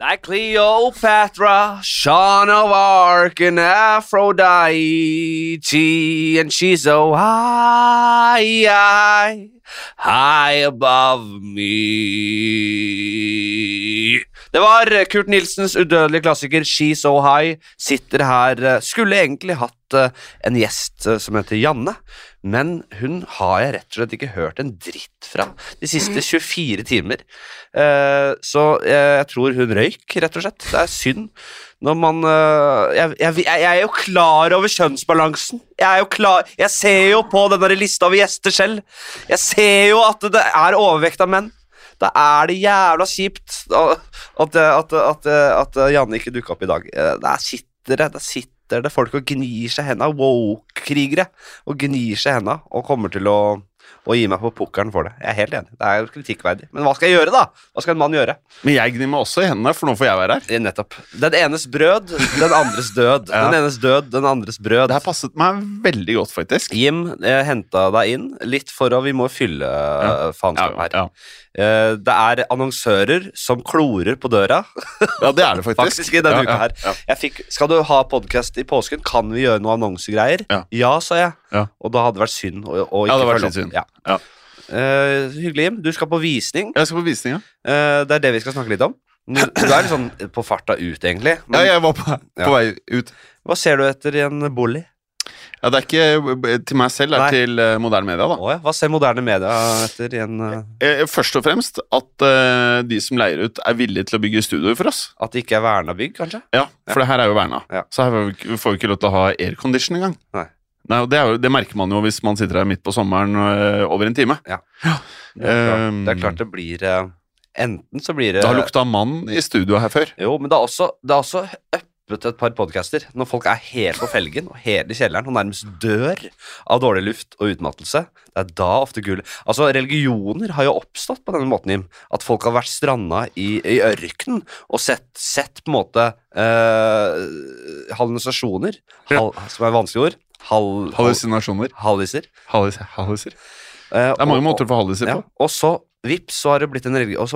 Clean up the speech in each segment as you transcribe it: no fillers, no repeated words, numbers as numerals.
Like Cleopatra, Joan of Arc, and Aphrodite, and she's so high above me. Det var Kurt Nilsens udødelige klassiker She's So High. Sitter her, skulle egentlig hatt en gjest som heter Janne, men hun har jeg rett og slett ikke hørt en dritt fra de siste 24 timer. Så jeg tror hun røyk, rett og slett. Det er synd når man jeg er jo klar over kjønnsbalansen. Jeg ser jo på den der lista over gjester selv. Jeg ser jo at det er overvekt av menn. Da er det jævla kjipt at Janne ikke dukket opp i dag. Der sitter det folk og gnir seg hendene, woke-krigere, og gnir seg hendene, og kommer til å gi meg på pukkeren for det. Jeg er helt enig, det er jo kritikkverdig. Men hva skal jeg gjøre da? Hva skal en mann gjøre? Men jeg gnir meg også i hendene, for nå får jeg være her. Nettopp. Den enes brød, den andres død. Ja. Den enes død, den andres brød. Det har passet meg veldig godt, faktisk. Jim, jeg hentet deg inn litt for å vi må fylle faenskap her. Ja. Det er annonsører som klorer på døra. Ja, det er det faktisk. I denne uka her. Skal du ha podcast i påsken? Kan vi gjøre noen annonsegreier? Ja, sa jeg. Og da hadde det vært synd å ikke det hadde vært litt synd. Ja. Hyggelig, Jim. Du skal på visning. Jeg skal på visning, ja. Det er det vi skal snakke litt om. Du er litt sånn på farta ut, egentlig. Men, jeg var på vei ut. Hva ser du etter i en bolig? Ja, det er ikke til meg selv, det er til moderne media da. Hva ser moderne media etter i en... Først og fremst at de som leier ut er villige til å bygge studioer for oss. At det ikke er verna bygg, kanskje? Ja, for det her er jo verna. Så her får vi ikke lov til å ha aircondition engang. Nei, og det merker man jo hvis man sitter her midt på sommeren over en time. Ja. Det er klart det blir... Enten så blir det... Det har lukta mann i studio her før. Jo, men det er også et par podcaster når folk er helt på felgen og helt i kjelleren og nærmest dør av dårlig luft og utmattelse. Det er da ofte gull. Altså, religioner har jo oppstått på denne måten, Jim. At folk har vært stranda i ørkenen og sett på en måte hallusinasjoner, som er vanskelige ord. Hallusinasjoner. Halliser. Det er mange måter for halliser på. Og så vips, så har det blitt en religion.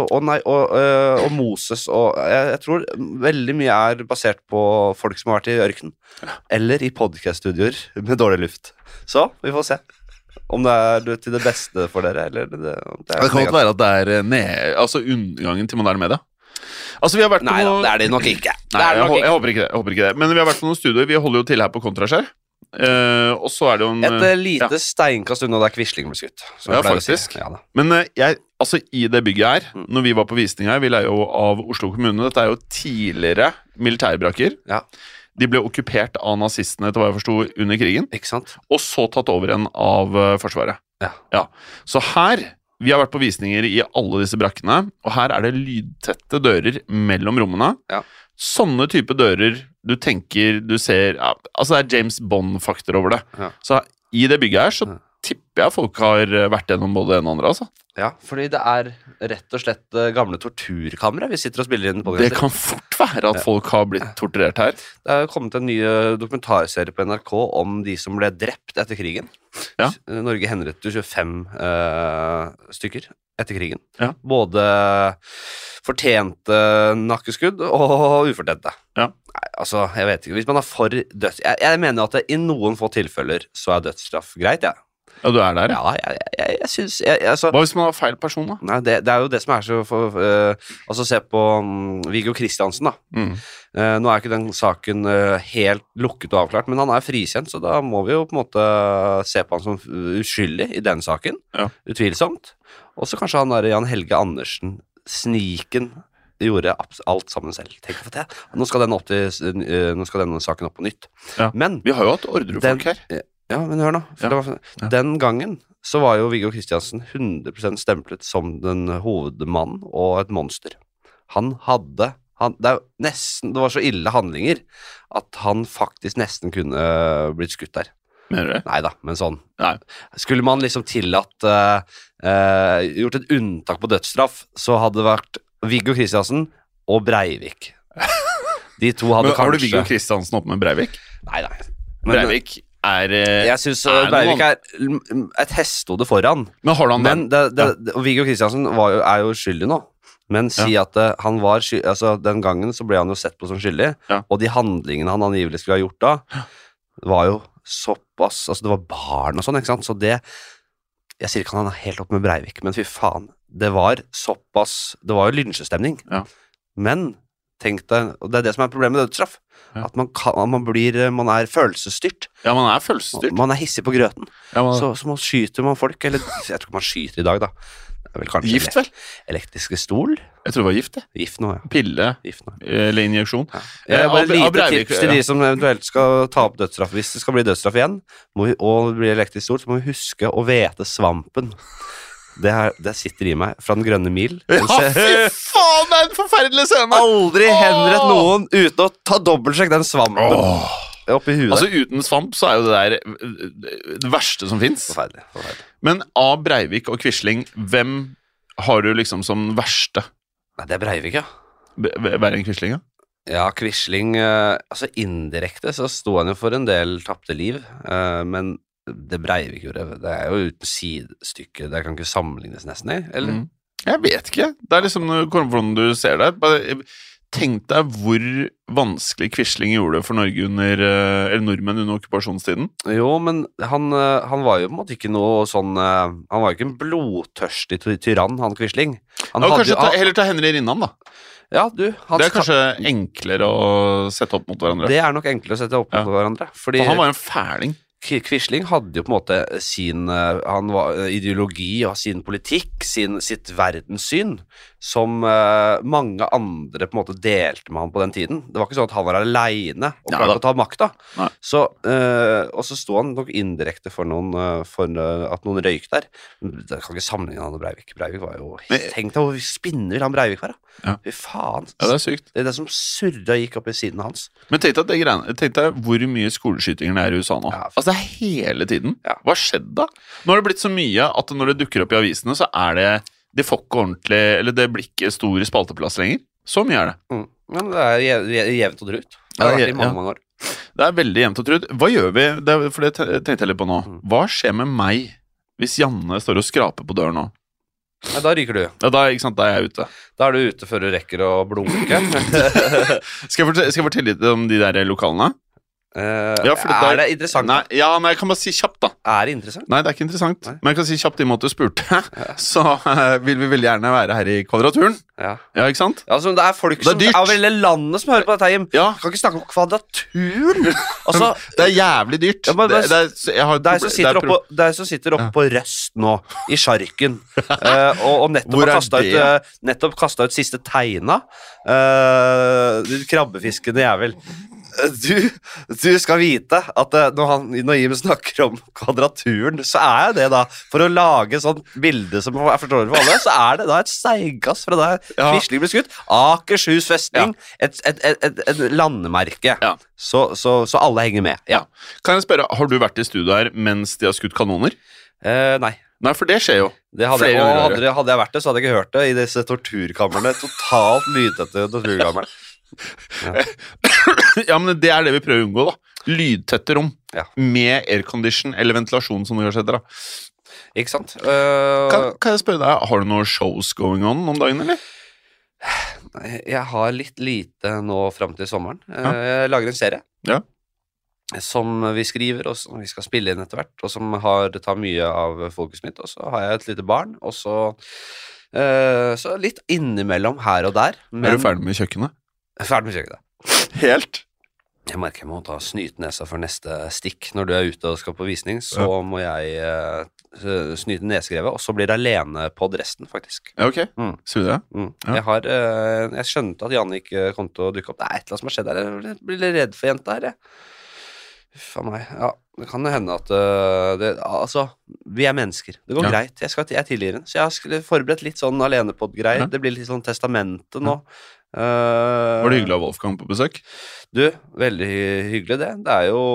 Og Moses, og jeg tror veldig mye er basert på folk som har vært i ørken, eller i podcaststudioer med dårlig luft. Så, vi får se om det er til det beste for dere, eller det kan godt være at det er undergangen til moderne media. Altså, vi har vært på Nei, det er det nok ikke. Jeg håper ikke det. Men vi har vært på noen studioer, vi holder jo til her på Kontraskjær. Og så er det jo et lite steinkast unna der Quisling ble skutt. Ja, faktisk. Men i det bygget her, når vi var på visning her, vi leier jo av Oslo kommune, dette er jo tidligere militærbrakker. De ble okkupert av nazistene, etter hva jeg forstod, under krigen. Ikke sant? Og så tatt over igjen av Forsvaret. Så her, vi har vært på visninger i alle disse brakkene, og her er det lydtette dører mellom rommene. Sånne type dører du tenker, du ser, altså det er James Bond-faktor over det. Så i det bygget her så tipper jeg folk har vært gjennom både det ene og andre, altså. Ja, fordi det er rett og slett gamle torturkamre vi sitter og spiller inn på. Det kan fort være at folk har blitt torturert her. Det har kommet en ny dokumentarserie på NRK om de som ble drept etter krigen. Norge henrettet 25 stykker etter krigen. Både fortjente nakkeskudd og ufortjente. Nei, altså, jeg vet ikke. Hvis man er for døds... Jeg mener at i noen få tilfeller så er dødsstraff greit, Ja, du er der, ja. Jeg synes... Hva hvis man har feil person, da? Nei, det er jo det som er så... altså, se på Viggo Kristiansen, da. Nå er ikke den saken helt lukket og avklart, men han er frikjent, så da må vi jo på en måte se på han som uskyldig i den saken. Utvilsomt. Og så kanskje han der Jan Helge Andersen, sniken, gjorde alt sammen selv. Tenk på det. Nå skal denne saken opp på nytt. Men... Vi har jo hatt ordrefolk her. Ja, men hør nå. Den gangen så var jo Viggo Kristiansen 100% stemplet som den hovedmannen og et monster. Det var så ille handlinger at han faktisk nesten kunne blitt skutt der. Mener du det? Neida, men sånn. Skulle man liksom tillatt gjort et unntak på dødsstraff, så hadde det vært Viggo Kristiansen og Breivik. De to hadde kanskje... Har du Viggo Kristiansen opp med Breivik? Nei. Breivik jeg synes Breivik er et hestehode foran. Men har han Viggo Kristiansen er jo skyldig nå. Men si at han var altså den gangen så ble han jo sett på som skyldig, og de handlingene han angivelig skulle ha gjort da, var jo såpass, altså det var barn og sånn, ikke sant? Så det, jeg sier ikke han er helt opp med Breivik, men fy faen, det var såpass, det var jo lynsjestemning. Men tenk deg, og det er det som er problemet med dødsstraff, at man er følelsesstyrt. Ja, man er følelsesstyrt. Man er hissig på grøten. Så man skyter man folk, eller jeg tror ikke man skyter i dag da. Det er vel kanskje gift, vel? Elektriske stol? Jeg tror det var gift, det. Gift nå, ja. Pille, eller injeksjon. Bare lite tips til de som eventuelt skal ta opp dødsstraff. Hvis det skal bli dødsstraff igjen, og bli elektrisk stol, så må vi huske å vete svampen. Det sitter i meg fra den grønne mil. Ja, fy faen, det er en forferdelig scene! Aldri henrett noen uten å ta dobbeltsjekk den svampen oppi huet. Altså, uten svamp så er jo det der det verste som finnes. Forferdelig. Men av Breivik og Quisling, hvem har du liksom som verste? Nei, det er Breivik, ja. Verre enn Quisling, ja? Ja, Quisling, altså indirekte så sto han jo for en del tapte liv, men det Breivik gjorde, det er jo uten sidestykke, det kan ikke sammenlignes nesten, eller? Jeg vet ikke, det er liksom hvordan du ser det. Tenk deg hvor vanskelig Quisling gjorde det for Norge eller nordmenn under okkupasjonstiden. Jo, men han var jo på en måte ikke noe sånn, han var jo ikke en blodtørstig tyrann, han Quisling. Kanskje heller ta Henry Rinnan da. Ja, det er kanskje enklere å sette opp mot hverandre. Det er nok enklere å sette opp mot hverandre. For han var jo en fæling. Quisling hadde jo på en måte sin ideologi og sin politikk, sitt verdenssyn, som mange andre på en måte delte med han på den tiden. Det var ikke sånn at han var alene og klarte å ta makta. Så, og så stod han nok indirekte for at noen røyk der. Det kan ikke sammenligne han og Breivik. Breivik var jo, tenk deg hvor spinnvill han Breivik var da. Fy faen. Ja, det er sykt. Det er det som surret gikk opp i siden hans. Men tenk deg hvor mye skoleskytinger det er i USA nå. Altså det er hele tiden. Hva skjedde da? Nå har det blitt så mye at når det dukker opp i avisene, så er det får ikke ordentlig, eller det blir ikke stor spalteplass lenger. Så mye er det. Men det er jevnt og trutt. Det har vært i mange år. Det er veldig jevnt og trutt. Hva gjør vi? For det tenkte jeg litt på nå. Hva skjer med meg hvis Janne står og skraper på døren nå? Ja, da ryker du. Ja, da er jeg ute. Da er du ute før du rekker å blunke. Skal jeg fortelle litt om de der lokalene? Er det interessant? Nei, jeg kan bare si kjapt da. Er det interessant? Nei, det er ikke interessant. Men jeg kan si kjapt i måte du spurte. Så vil vi veldig gjerne være her i Kvadraturen. Ja, ikke sant? Altså, det er folk som er veldig landet som hører på dette, Jim. Kan ikke snakke om Kvadraturen. Altså, det er jævlig dyrt. Det er som sitter oppe på Røst nå, i Sjarken, og nettopp kastet ut siste tegna. Krabbefiskende jævel. Du skal vite at når Jim snakker om Kvadraturen, så er det da, for å lage sånn bilde som jeg forstår for alle, så er det da et seiggass fra da Quisling ble skutt. Akershus festning, et landemerke. Så alle henger med. Kan jeg spørre, har du vært i studio her mens de har skutt kanoner? Nei. Nei, for det skjer jo. Hadde jeg vært det, så hadde jeg ikke hørt det i disse torturkammerne. Totalt lydtette torturkammerne. Ja, men det er det vi prøver å unngå da. Lydtette rom med aircondition eller ventilasjon som du har sett da. Ikke sant? Kan jeg spørre deg, har du noen shows going on om dagen, eller? Jeg har litt lite nå frem til sommeren. Jeg lager en serie som vi skriver, og som vi skal spille inn etter hvert, og som tar mye av fokus mitt. Og så har jeg et lite barn, og så litt innimellom her og der. Er du ferdig med kjøkkenet? Ferdig med kjøkkenet. Helt? Jeg merker jeg må ta snytenesa for neste stikk. Når du er ute og skal på visning, så må jeg snyte nesegrevet, og så blir det alene på resten, faktisk. Ja, ok. Sier du det? Jeg skjønte at Janne ikke kom til å dukke opp. Det er et eller annet som har skjedd her. Jeg blir litt redd for jenta her, Uffa meg. Ja, det kan hende at altså, vi er mennesker. Det går greit. Jeg tilgir henne. Så jeg har forberedt litt sånn alenepod-greier. Det blir litt sånn testamente nå. Var det hyggelig å ha Wolfgang på besøk? Du, veldig hyggelig det. Det er jo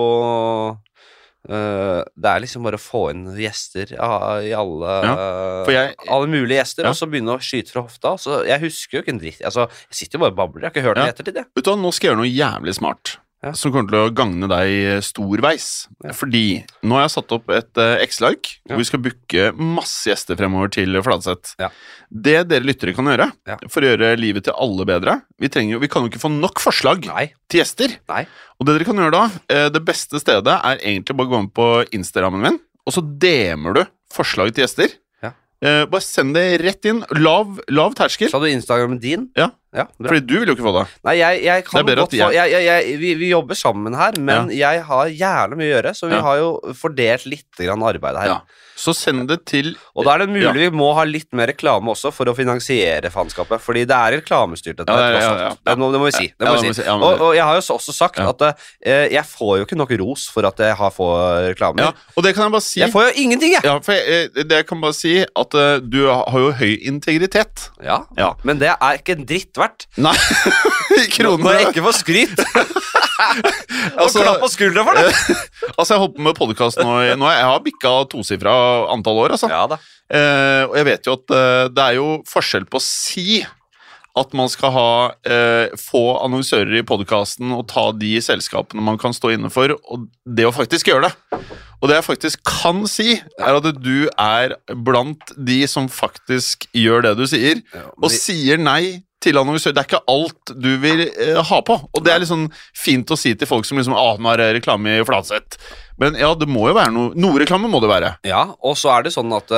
det er liksom bare å få inn gjester i alle mulige gjester, og så begynne å skyte fra hofta. Så jeg husker jo ikke en dritt. Altså, jeg sitter jo bare og babler. Jeg har ikke hørt det i ettertid, Vet du hva, nå skal jeg gjøre noe jævlig smart. som kommer til å gagne deg storveis. Fordi nå har jeg satt opp et Excel-ark hvor vi skal booke masse gjester fremover til Fladseth. Det dere lyttere kan gjøre for å gjøre livet til alle bedre, vi kan jo ikke få nok forslag til gjester. Og det dere kan gjøre da, det beste stedet egentlig bare å gå inn på Instagrammen min, og så DM-er du forslag til gjester. Bare send det rett inn. Lav terskel. Sa du Instagrammen din? Ja, fordi du vil jo ikke få det. Nei, jeg kan godt få vi jobber sammen her, men jeg har jævlig mye å gjøre, så vi har jo fordelt litt grann arbeid her. Så send det til... Og da det mulig vi må ha litt mer reklame også for å finansiere faenskapet, fordi det reklamestyrt dette. Det må vi si. Og jeg har jo også sagt at jeg får jo ikke nok ros for at jeg har få reklamer. Og det kan jeg bare si... Jeg får jo ingenting, jeg! Ja, for det kan bare si at du har jo høy integritet. Men det ikke en dritt verdt. Nei, i kroner. Når jeg ikke får skryt. Og klapp på skuldra for det. Altså, jeg håper med podcast nå. Jeg har bikket tosifra antall år, altså. Og jeg vet jo at det jo forskjell på å si at man skal ha få annonsører i podcasten og ta de selskapene man kan stå inne for, og det å faktisk gjøre det. Og det jeg faktisk kan si, at du blant de som faktisk gjør det du sier, og sier nei til annonsør. Det ikke alt du vil ha på. Og det litt sånn fint å si til folk som liksom, nå reklame i Fladseth. Men ja, det må jo være noe reklame må det være. Ja, og så det sånn at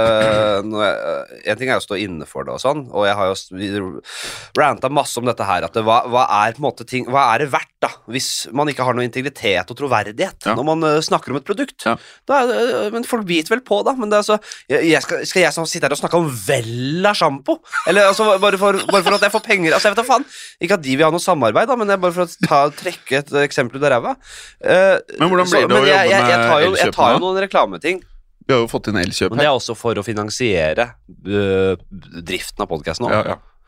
en ting å stå inne for det og sånn, og jeg har jo rantet masse om dette her, at hva på en måte ting, hva det verdt da, hvis man ikke har noe integritet og troverdighet når man snakker om et produkt. Men folk biter vel på da, men det altså, skal jeg sitte her og snakke om Vella shampoo? Eller altså, bare for at jeg får penger, altså jeg vet da faen, ikke at de vil ha noe samarbeid da, men bare for å trekke et eksempel der ræva. Men hvordan blir det? Men jeg tar jo noen reklameting. Vi har jo fått inn elkjøp her. Men det også for å finansiere driften av podcasten nå.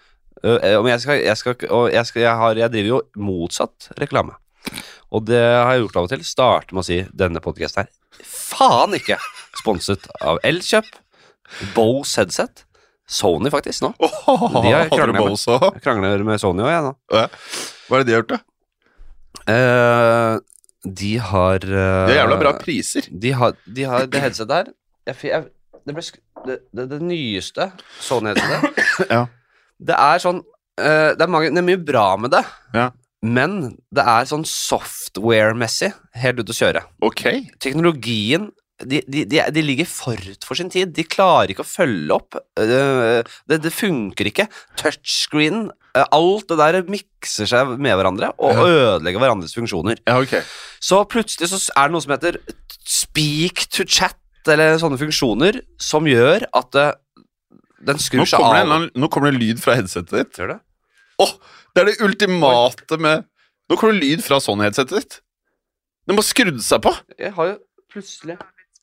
Jeg driver jo motsatt reklame. Og det har jeg gjort av og til. Starte med å si denne podcasten faen ikke sponset av Elkjøp, Bose headset, Sony faktisk nå. De har krangler med Sony også, jeg nå. Hva det de har gjort da? De har jævla bra priser. De har det headsetet her. Det nyeste Sony-headsetet. Det sånn det mye bra med det. Men det sånn software-messig helt ut å kjøre. Teknologien de ligger forut for sin tid. De klarer ikke å følge opp. Det funker ikke. Touchscreen, alt det der mikser seg med hverandre og ødelegger hverandres funksjoner. Så plutselig så det noe som heter speak to chat, eller sånne funksjoner, som gjør at den skrur seg av. Nå kommer det lyd fra headsetet ditt. Gjør det? Det det ultimate med... Nå kommer det lyd fra Sony-headsetet ditt. Den må skrudd seg på. Jeg har jo plutselig...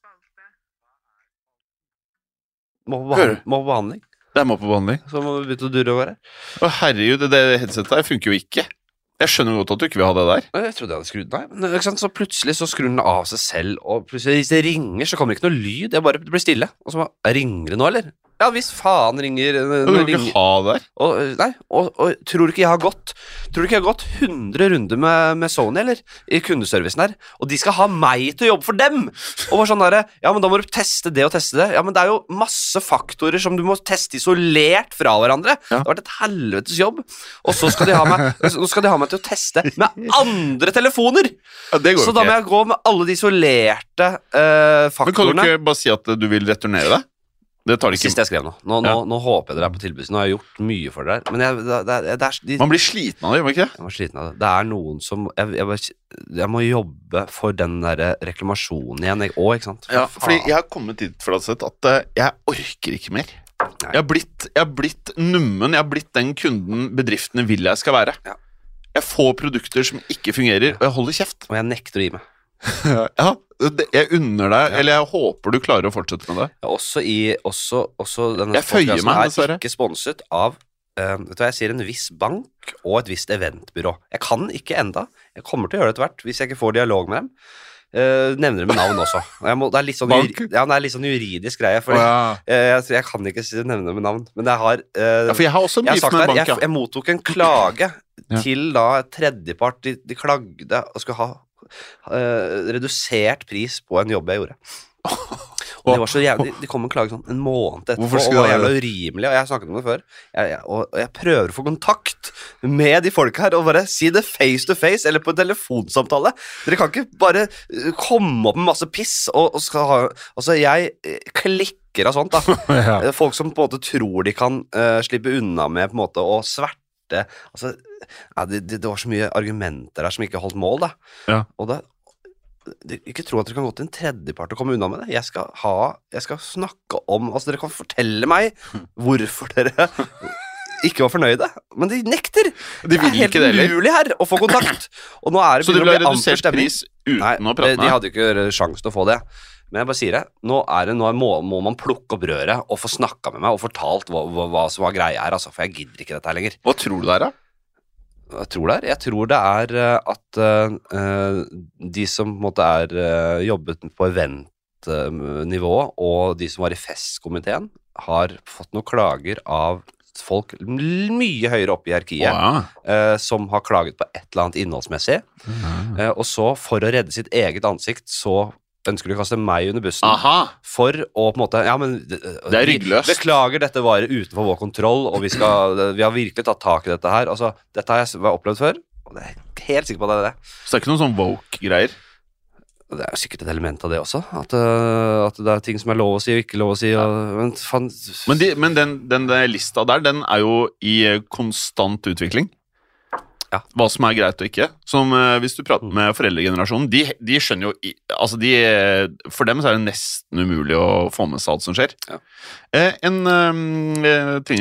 Må på behandling. Det må på behandling. Så må vi bytte å durre over her. Herregud, det headsetet her funker jo ikke. Jeg skjønner godt at du ikke vil ha det der. Jeg trodde jeg hadde skrudd den. Men ikke sant? Så plutselig så skrur den av seg selv, og plutselig hvis det ringer, så kommer det ikke noe lyd. Det blir stille. Og så ringer det nå, eller? Ja, hvis faen ringer... Du vil ikke ha det der? Nei, og tror du ikke jeg har gått 100 runder med Sony, eller? I kundeservicen her. Og de skal ha meg til å jobbe for dem! Og bare sånn der, ja, men da må du teste det og teste det. Ja, men det jo masse faktorer som du må teste isolert fra hverandre. Det har vært et helvetes jobb. Og så skal de ha meg til å teste med andre telefoner! Ja, det går så ikke. Da må jeg gå med alle de isolerte faktorene. Men kan du ikke bare si at du vil returnere det? Det tar det ikke. Sist jeg skrev nå håper jeg dere på tilbudet. Nå har jeg gjort mye for dere. Men man blir sliten av det, gjør man ikke? Jeg var sliten av det. Det noen som jeg må jobbe for den der reklamasjonen igjen ikke sant? Ja, fordi jeg har kommet dit for at jeg orker ikke mer. Jeg har blitt nummen. Jeg har blitt den kunden bedriftene vil jeg skal være. Jeg får produkter som ikke fungerer, og jeg holder kjeft. Og jeg nekter å gi meg. Ja, jeg unner deg, eller jeg håper du klarer å fortsette med det. Også denne jeg føyer meg, dessverre. Ikke sponset av vet du hva jeg sier, en viss bank og et visst eventbyrå. Jeg kan ikke enda. Jeg kommer til å gjøre det etter hvert hvis jeg ikke får dialog med dem. nevner det med navn også. Det er litt sånn, det er litt sånn juridisk greie, for jeg kan ikke nevne det med navn. Men jeg har, for jeg har også en beef med bank, jeg mottok en klage til da tredjepart. De klagde og skulle ha redusert pris på en jobb jeg gjorde. Og det var så jævlig, de kom med en klage sånn en måned etterpå, og det var jævlig urimelig, og jeg har snakket om det før, og jeg prøver å få kontakt med de folk her, og bare si det face to face, eller på en telefonsamtale. Dere kan ikke bare komme opp med masse piss, og skal ha, altså jeg klikker av sånt da. Folk som på en måte tror de kan slippe unna med på en måte å sverte, altså, det var så mye argumenter der som ikke holdt mål da, og det ikke tro at dere kan gå til en tredjepart og komme unna med det. Jeg skal snakke om, altså dere kan fortelle meg hvorfor dere ikke var fornøyde, men de nekter. De vil ikke det heller. Det er helt umulig her å få kontakt. Og nå er det så du vil ha redusert pris uten å prate med? De hadde ikke sjans til å få det. Men jeg bare sier det, nå må man plukke opp røret og få snakket med meg og fortalt hva som var greia her, altså, for jeg gidder ikke dette her lenger. Hva tror du det er da? Jeg tror det er at de som på en måte jobbet på eventnivå, og de som var i festkomiteen, har fått noen klager av folk mye høyere opp i hierarkiet, som har klaget på et eller annet innholdsmessig. Og så, for å redde sitt eget ansikt, så ønsker du å kaste meg under bussen for å på en måte, ja, men det er ryggløst. Beklager, dette var utenfor vår kontroll, og vi har virkelig tatt tak i dette her. Altså, dette har jeg opplevd før, og det er helt sikker på at det er det. Så det er ikke noen sånn woke-greier? Det er jo sikkert et element av det også, at det er ting som er lov å si og ikke lov å si. Men den lista der, den er jo i konstant utvikling. Hva som er greit og ikke. Som hvis du prater med foreldregenerasjonen, de skjønner jo, altså for dem så er det nesten umulig å få med seg alt som skjer. En ting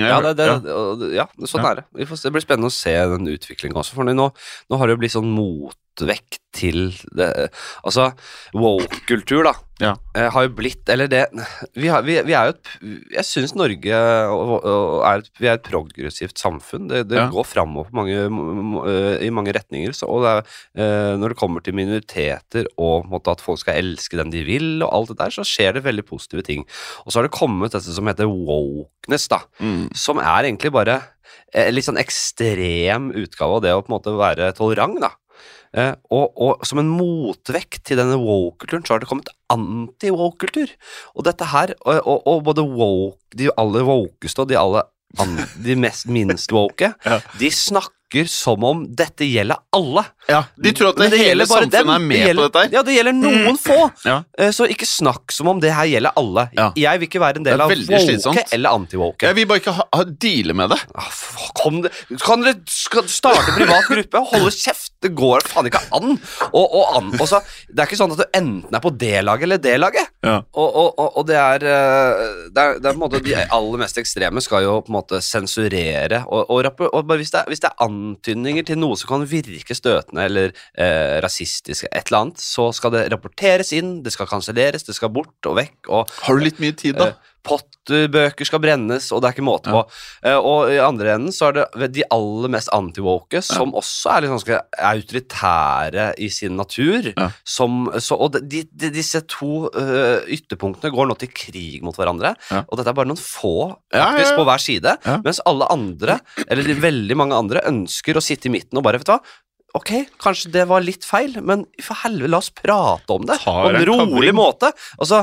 sånn er det. Det blir spennende å se den utviklingen også, for nå har det jo blitt sånn motvekt til det, altså woke-kultur da, har jo blitt, eller det, vi er jo jeg synes Norge vi er et progressivt samfunn, det går fremover i mange retninger, og når det kommer til minoriteter og at folk skal elske den de vil og alt det der, så skjer det veldig positive ting, og så har det kommet dette som heter wokeness da, som egentlig bare litt sånn ekstrem utgave av det å på en måte være tolerant da. Og som en motvekt til denne woke-kulturen så har det kommet anti-woke-kultur, og dette her, og både woke, de aller wokeste og de minst woke, de snakker som om dette gjelder alle. De tror at det hele samfunnet er med på dette her. Ja, det gjelder noen få. Så ikke snakk som om det her gjelder alle. Jeg vil ikke være en del av woke eller anti-woke. Jeg vil bare ikke deale med det. Kan dere starte privat gruppe og holde kjeft? Det går faen ikke an. Og så, det er ikke sånn at du enten på D-laget eller D-laget. Og det er på en måte de aller mest ekstreme skal jo på en måte sensurere og bare hvis det antydninger til noe som kan virke støtende eller rasistisk et eller annet, så skal det rapporteres inn, det skal kanselleres, det skal bort og vekk. Har du litt mye tid da? Potterbøker skal brennes, og det er ikke måte på. Og i andre enden så er det de aller mest anti-woke, som også er litt ganske autoritære i sin natur, og disse to ytterpunktene går nå til krig mot hverandre, og dette er bare noen få faktisk på hver side, mens alle andre, eller veldig mange andre, ønsker å sitte i midten og bare, vet du hva, ok, kanskje det var litt feil, men for helvete, la oss prate om det på en rolig måte. Altså,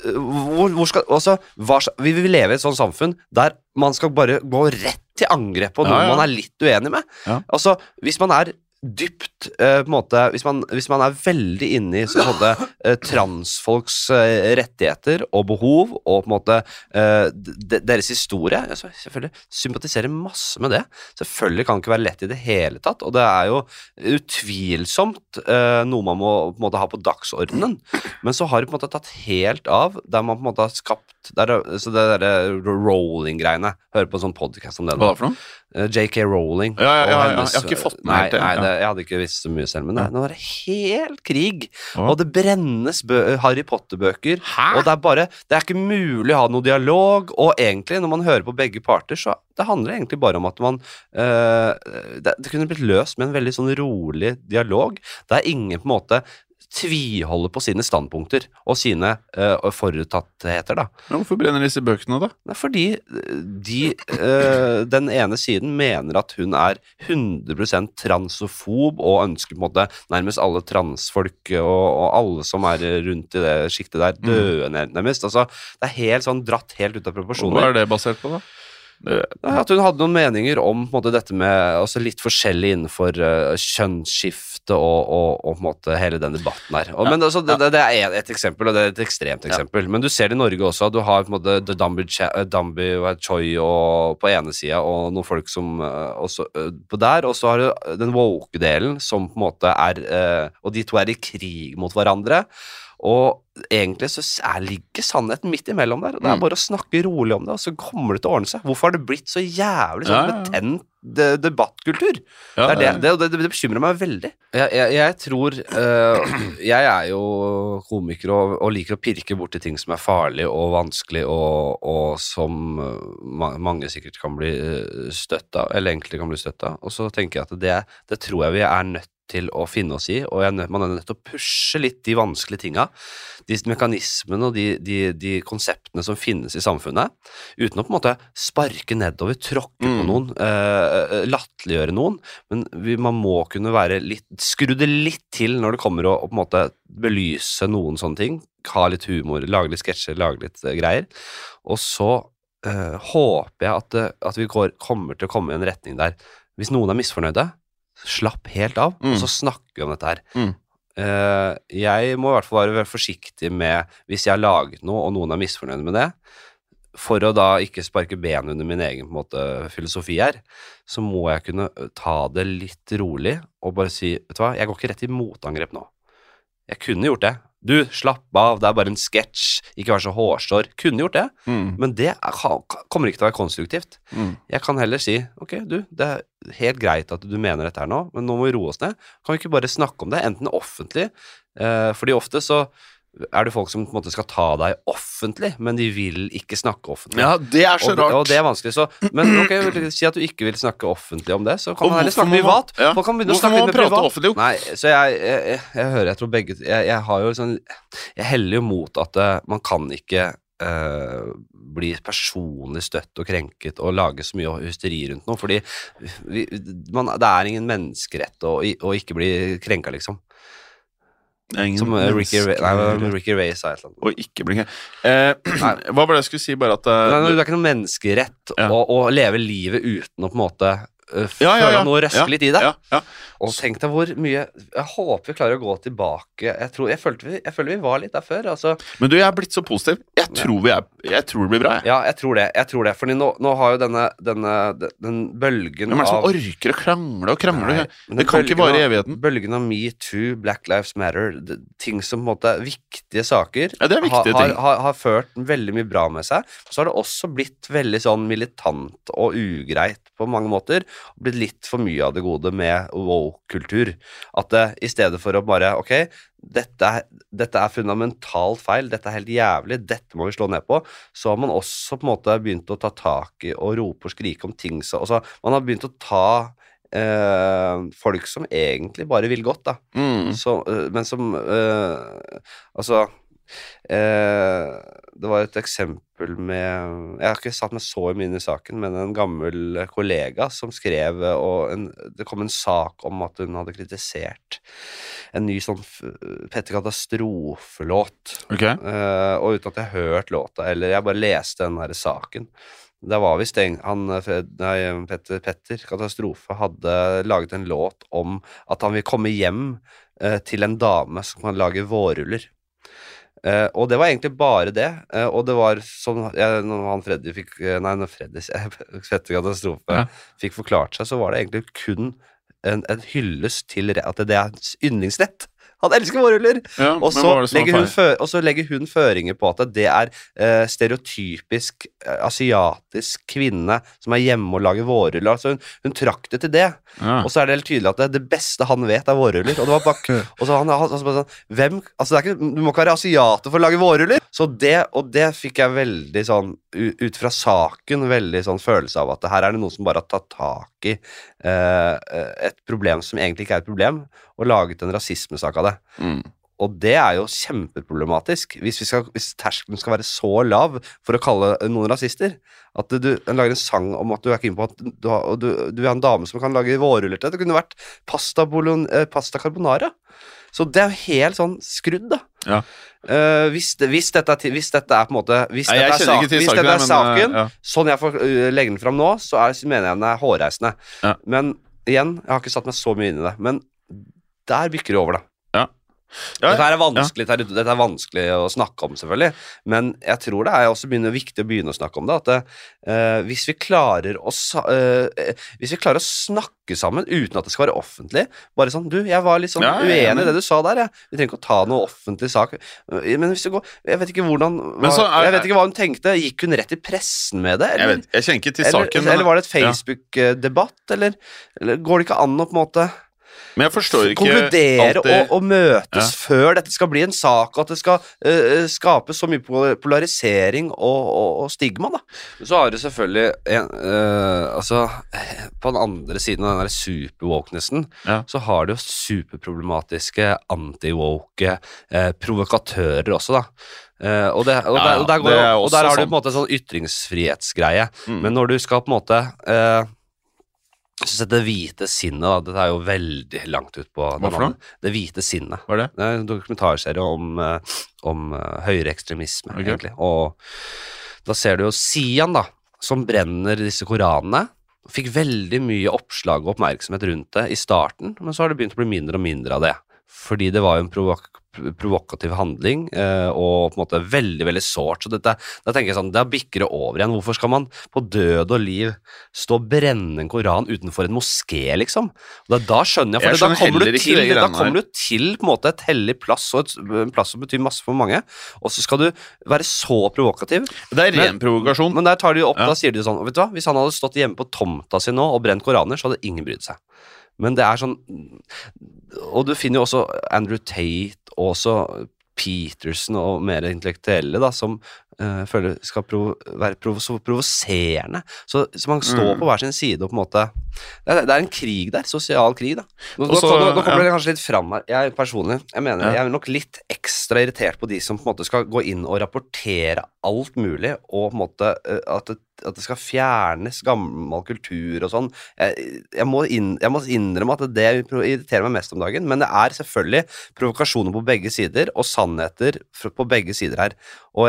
vi vil leve i et sånt samfunn der man skal bare gå rett til angrep på noe man er litt uenig med. Altså, hvis man er dypt, på en måte, hvis man er veldig inne i sånn måte, transfolks rettigheter og behov, og på en måte deres historie, selvfølgelig sympatiserer masse med det. Selvfølgelig kan det ikke være lett i det hele tatt, og det er jo utvilsomt noe man må på en måte ha på dagsordenen, men så har det på en måte tatt helt av, der man på en måte har skapt så det der Rowling-greiene, hører på en sånn podcast om det. Hva er det for noe? J.K. Rowling. Jeg har ikke fått med helt det. Jeg hadde ikke visst så mye selv, men nå er det helt krig, og det brennes Harry Potter-bøker, og det er ikke mulig å ha noe dialog, og egentlig, når man hører på begge parter, så det handler egentlig bare om at man det kunne blitt løst med en veldig sånn rolig dialog. Det er ingen på en måte tviholder på sine standpunkter og sine forutattheter da. Men hvorfor brenner disse bøkene da? Det er fordi den ene siden mener at hun er 100% transofob og ønsker på en måte nærmest alle transfolk og alle som er rundt i det skiktet der døde nærmest. Altså, det er helt sånn dratt helt ut av proporsjoner. Hva er det basert på da? At hun hadde noen meninger om på en måte, dette med altså, litt forskjellig innenfor kjønnsskifte og på en måte hele den debatten her. Men altså, det er et eksempel, og det er et ekstremt eksempel. Men du ser det i Norge også. Du har på en måte Dambi Choi på ene siden, og noen folk som også på der, og så har du den woke-delen som på en måte og de to er i krig mot hverandre. Og egentlig så ligger sannheten midt imellom der, og det er bare å snakke rolig om det, og så kommer det til å ordne seg. Hvorfor har det blitt så jævlig sånn betent debattkultur? Det bekymrer meg veldig. Jeg tror jeg er jo komiker og liker å pirke bort til ting som er farlig og vanskelig og som mange sikkert kan bli støtta, eller egentlig kan bli støtta, og så tenker jeg at det tror jeg vi er nødt til å finne oss i, og man er nødt til å pushe litt de vanskelige tinga, de mekanismene og de konseptene som finnes i samfunnet, uten å på en måte sparke nedover, tråkke på noen, latterliggjøre noen, men man må kunne skru det litt til når det kommer å på en måte belyse noen sånne ting, ha litt humor, lage litt sketsjer, lage litt greier, og så håper jeg at vi kommer til å komme i en retning der, hvis noen er misfornøyde, slapp helt av, og så snakker vi om dette her. Jeg må i hvert fall være forsiktig med, hvis jeg har laget noe, og noen er misfornøyd med det, for å da ikke sparke ben under min egen på en måte, filosofi her, så må jeg kunne ta det litt rolig, og bare si, vet du hva, jeg går ikke rett i motangrep nå. Jeg kunne gjort det. Du, slapp av, det er bare en sketsj, ikke vær så hårsår. Kunne gjort det, men det kommer ikke til å være konstruktivt. Jeg kan heller si, ok, det er helt greit at du mener dette her nå, men nå må vi roe oss ned. Kan vi ikke bare snakke om det, enten offentlig, fordi ofte så er det folk som på en måte skal ta deg offentlig, men de vil ikke snakke offentlig. Ja, det er så rart. Og det er vanskelig, så, men ok, si at du ikke vil snakke offentlig om det, så kan man heller snakke privat. Folk kan begynne å snakke litt med privat. Offentlig? Nei, så jeg hører, jeg tror begge, jeg har jo sånn, jeg heller jo mot at man kan ikke bli personlig støtt og krenket og lage så mye hysteri rundt noe, fordi det er ingen menneskerett å ikke bli krenka, liksom. Som Ricky Ray sa et eller annet. Og ikke bli hva var det jeg skulle si, bare at det er ikke noen menneskerett å leve livet uten å på en måte føle noe røske litt i det. Og tenk deg hvor mye jeg håper vi klarer å gå tilbake. Jeg følte vi var litt der før, altså. Men du, jeg er blitt så positiv. Jeg tror det blir bra, jeg. Ja, jeg tror det, fordi nå har jo den bølgen av... Hvem er det som orker å krangle? Det kan ikke vare i evigheten. Bølgen av Me Too, Black Lives Matter, ting som på en måte viktige saker det er viktige ting. Har ført veldig mye bra med seg. Så har det også blitt veldig sånn militant og ugreit på mange måter, og blitt litt for mye av det gode med woke-kultur. At i stedet for å bare, ok, dette er fundamentalt feil, dette er helt jævlig, dette må vi slå ned på, så har man også på en måte begynt å ta tak i og rope og skrike om ting, så man har begynt å ta folk som egentlig bare vil godt da, men som altså det var et eksempel med, jeg har ikke satt meg så i min i saken, men en gammel kollega som skrev, og det kom en sak om at hun hadde kritisert en ny sånn Petter Katastrofe-låt, og uten at jeg hørte låta, eller jeg bare leste den der saken. Det var visst Petter Katastrofe hadde laget en låt om at han vil komme hjem til en dame som kan lage vårruller. Og det var egentlig bare det, og det var sånn, når han Petter Katastrofe fikk forklart seg, så var det egentlig kun en hyllest til at det er hans yndlingsrett. Han elsker vårruller! Og så legger hun føringer på at det er stereotypisk asiatisk kvinne som er hjemme og lager vårruller. Altså hun trakk det til det. Og så er det helt tydelig at det beste han vet er vårruller. Og det var bare, og så han bare sånn, du må ikke være asiater for å lage vårruller! Så det fikk jeg veldig sånn, ut fra saken, veldig sånn følelse av at her er det noen som bare har tatt tak i et problem som egentlig ikke er et problem, og laget en rasismesak av det. Og det jo kjempeproblematisk hvis terskelen skal være så lav for å kalle noen rasister, at du lager en sang om at du ikke inne på at du en dame som kan lage vårruller til. Det kunne vært pasta carbonara. Så det jo helt sånn skrudd da. Ja. Hvis dette på en måte Hvis dette saken, sånn jeg får legge den fram nå, så mener jeg den hårreisende. Ja. Men igjen, jeg har ikke satt meg så mye inn i det, men der bykker det over da. Dette vanskelig å snakke om selvfølgelig, men jeg tror det også viktig å begynne å snakke om det, at hvis vi klarer å snakke sammen uten at det skal være offentlig, bare sånn, jeg var litt sånn uenig i det du sa der, vi trenger ikke å ta noe offentlig sak, men hvis det går, jeg vet ikke hvordan, jeg vet ikke hva hun tenkte, gikk hun rett i pressen med det, eller? Jeg kjenner ikke til saken, eller var det et Facebook-debatt, eller går det ikke an å på en måte men jeg forstår ikke konkludere og møtes før dette skal bli en sak, og at det skal skape så mye polarisering og stigma da. Så har det selvfølgelig altså, på den andre siden av den der super-wokenessen, så har det jo superproblematiske anti-woke provokatører også da. Og der har du på en måte en sånn ytringsfrihetsgreie, men når du skal på en måte så det hvite sinnet da, dette jo veldig langt ut på det hvite sinnet. Hva det? Det en dokumentarserie om høyreekstremisme, egentlig. Og da ser du jo Sian da, som brenner disse koranene, fikk veldig mye oppslag og oppmerksomhet rundt det i starten, men så har det begynt å bli mindre og mindre av det. Fordi det var jo en provokativ handling, og på en måte veldig, veldig sårt. Så da tenker jeg sånn, det bikker det over igjen. Hvorfor skal man på død og liv stå og brenne en koran utenfor en moské, liksom? Og da skjønner jeg, for da kommer du til på en måte et hellig plass, og en plass som betyr masse for mange, og så skal du være så provokativ. Det ren provokasjon. Men der tar de jo opp, da sier de sånn, vet du hva, hvis han hadde stått hjemme på tomta si nå og brent koraner, så hadde ingen brydd seg. Men det sånn, og du finner jo også Andrew Tate og også Peterson og mer intellektuelle da, som føler skal være provoserende, så man står på hver sin side og på en måte, det en krig der, sosial krig da. Nå kommer det kanskje litt fram her, jeg personlig, jeg mener, jeg nok litt ekstra irritert på de som på en måte skal gå inn og rapportere alt mulig, og på en måte at det skal fjernes gammel kultur og sånn. Jeg må innrømme at det irriterer meg mest om dagen, men det selvfølgelig provokasjoner på begge sider, og sannheter på begge sider her. Og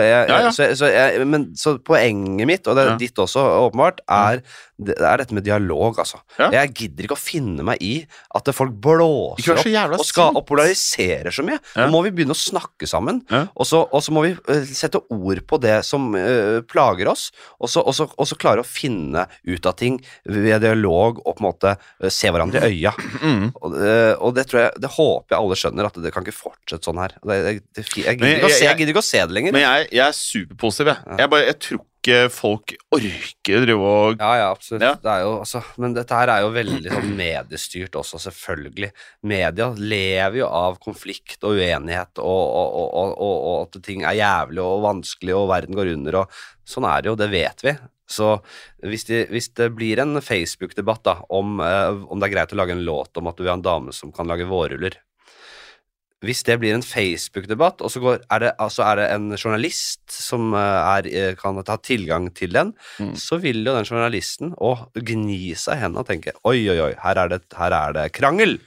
så poenget mitt, og det ditt også åpenbart, dette med dialog, altså. Jeg gidder ikke å finne meg i at folk blåser opp og polariserer så mye. Nå må vi begynne å snakke sammen, og så må vi sette ord på det som plager oss, og så klare å finne ut av ting ved dialog, og på en måte se hverandre i øya. Og det tror jeg, det håper jeg alle skjønner, at det kan ikke fortsette sånn her. Jeg gidder ikke å se det lenger. Men jeg superpositiv, jeg tror ikke folk orker drive og... Ja, absolutt. Det jo, altså, men dette her jo veldig sånn mediestyrt også, selvfølgelig. Media lever jo av konflikt og uenighet, og at ting jævlig og vanskelig, og verden går under, og sånn det jo, det vet vi. Så hvis det blir en Facebook-debatt da, om det greit å lage en låt om at du en dame som kan lage vårruller, hvis det blir en Facebook-debatt, og så det en journalist som kan ta tilgang til den, så vil jo den journalisten gni seg i hendene og tenke, oi, her det krangel.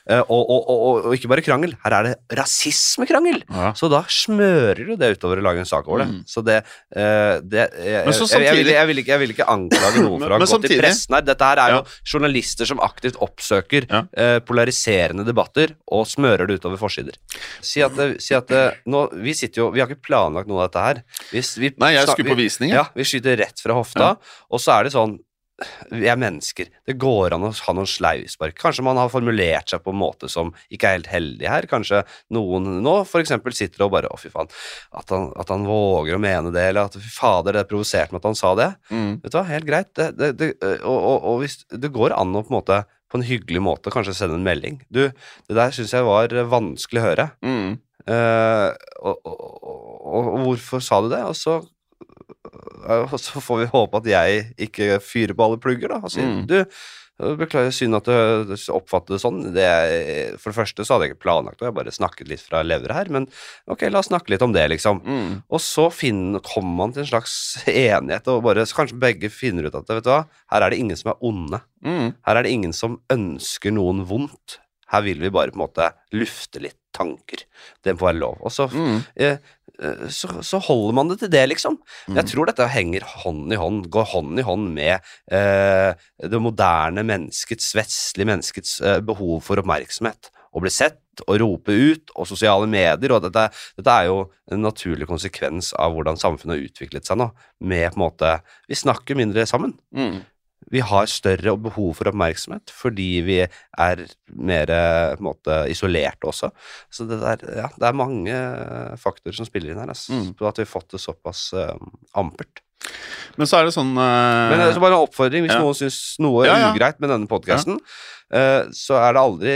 Og ikke bare krangel, her det rasismekrangel. Så da smører du det utover å lage en sak over det. Så jeg vil ikke anklage noen for å ha gått i pressen her. Dette her jo journalister som aktivt oppsøker polariserende debatter og smører det utover forsider. Si at nå, vi har ikke planlagt noe av dette her. Nei, jeg skulle på visning. Ja, vi skyter rett fra hofta, og så det sånn, vi mennesker, det går an å ha noen slauspark. Kanskje man har formulert seg på en måte som ikke helt heldig her. Kanskje noen nå for eksempel sitter og bare, fy faen, at han våger å mene det, eller at fy fader, det provoserte med at han sa det. Vet du hva, helt greit. Og hvis det går an å på en måte, på en hyggelig måte, kanskje sende en melding. Det der synes jeg var vanskelig å høre. Og hvorfor sa du det? Og så får vi håpe at jeg ikke fyrer på alle plugger da, og sier, Beklager, synd at du oppfattet det sånn. For det første så hadde jeg ikke planlagt det, jeg bare snakket litt fra levere her, men ok, la oss snakke litt om det, liksom. Og så kommer man til en slags enighet, og bare så kanskje begge finner ut at, vet du hva, her er det ingen som er onde. Her er det ingen som ønsker noen vondt. Her vil vi bare på en måte lufte litt tanker. Det må være lov. Og så holder man det til det, liksom. Jeg tror dette henger går hånd i hånd med det moderne menneskets, vestlige menneskets behov for oppmerksomhet. Å bli sett og rope ut, og sosiale medier, og dette er jo en naturlig konsekvens av hvordan samfunnet har utviklet seg nå, med på en måte, vi snakker mindre sammen. Vi har større behov for oppmerksomhet, fordi vi er mer på en måte isolert også. Så det er mange faktorer som spiller inn her, på at vi har fått det såpass ampert. Men så er det sånn Men så bare en oppfordring, hvis noen synes noe er ugreit med denne podcasten, så er det aldri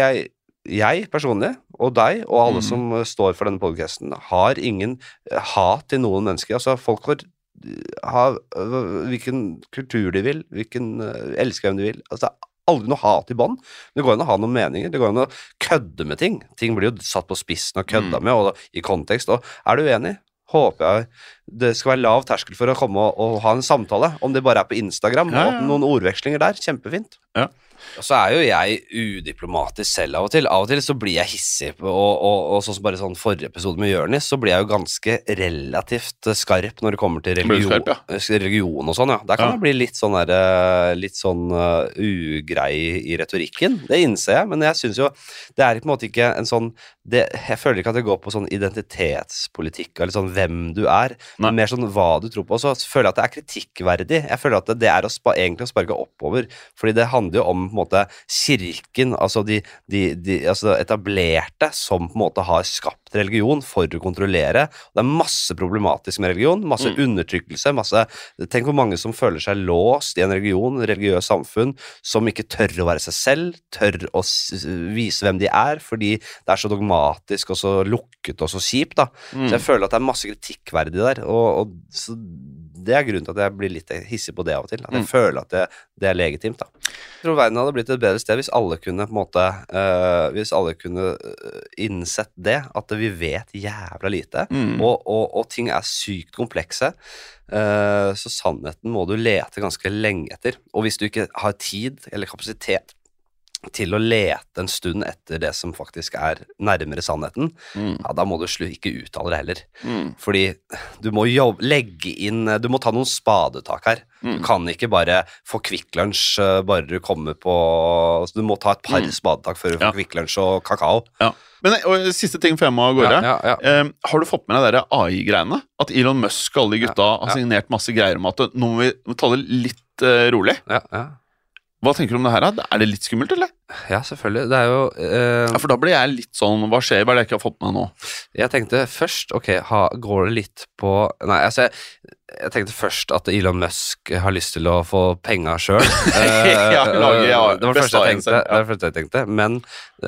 jeg personlig, og deg, og alle som står for denne podcasten, har ingen hat til noen mennesker. Altså, folk får ha hvilken kultur de vil, hvilken elsker de vil. Altså, det er aldri noe hat i bånd. Det går an å ha noen meninger, det går an å kødde med ting. Ting blir jo satt på spissen og kødda med, og i kontekst. Og er du enig? Håper jeg det skal være lav terskel for å komme og ha en samtale, om det bare er på Instagram, og noen ordvekslinger der, kjempefint. Og så er jo jeg udiplomatisk selv av og til. Av og til så blir jeg hissig, og sånn som bare sånn forrige episode med Jørnis, så blir jeg jo ganske relativt skarp når det kommer til religion og sånn, Der kan jeg bli litt sånn ugrei i retorikken. Det innser jeg, men jeg synes jo, det er på en måte ikke en sånn, jeg føler ikke at det går på sånn identitetspolitikk, eller sånn hvem du er, men mer sånn hva du tror på. Så føler jeg at det er kritikkverdig. Jeg føler at det er egentlig å sparke oppover, fordi det handler jo om på en måte kirken, altså de altså etablerte som på en måte har skapt religion for å kontrollere. Det er masse problematisk med religion, masse undertrykkelse, tenk hvor mange som føler seg låst i en religion, religiøs samfunn, som ikke tør å være seg selv, tør å vise hvem de er, fordi det er så dogmatisk og så lukket og så kjipt, da. Så jeg føler at det er masse kritikkverdig der, og så det er grunnen til at jeg blir litt hissig på det av og til, at jeg føler at det er legitimt, da. Jeg tror verden hadde blitt et bedre sted hvis alle kunne på en måte, hvis alle kunne innsett det, at vi vet jævla lite, og ting er sykt komplekse, så sannheten må du lete ganske lenge etter, og hvis du ikke har tid eller kapasitet til å lete en stund etter det som faktisk er nærmere sannheten, da må du ikke uttale det heller. Fordi du må legge inn, du må ta noen spadetak her. Du kan ikke bare få Kvikk Lunsj bare du kommer på, du må ta et par spadetak før du får Kvikk Lunsj og kakao. Men siste ting før jeg må gå har du fått med deg der AI-greiene? At Elon Musk og alle de gutta har signert masse greier om at nå må vi ta det litt rolig. Hva tenker du om det her? Er det litt skummelt, eller? Ja, selvfølgelig. Det er jo for da blir jeg litt sånn, hva skjer? Hva er det jeg ikke har fått med nå? Jeg tenkte først, går det litt på Nei, altså jeg tenkte først at Elon Musk har lyst til å få penger selv. Det var det første jeg tenkte. Men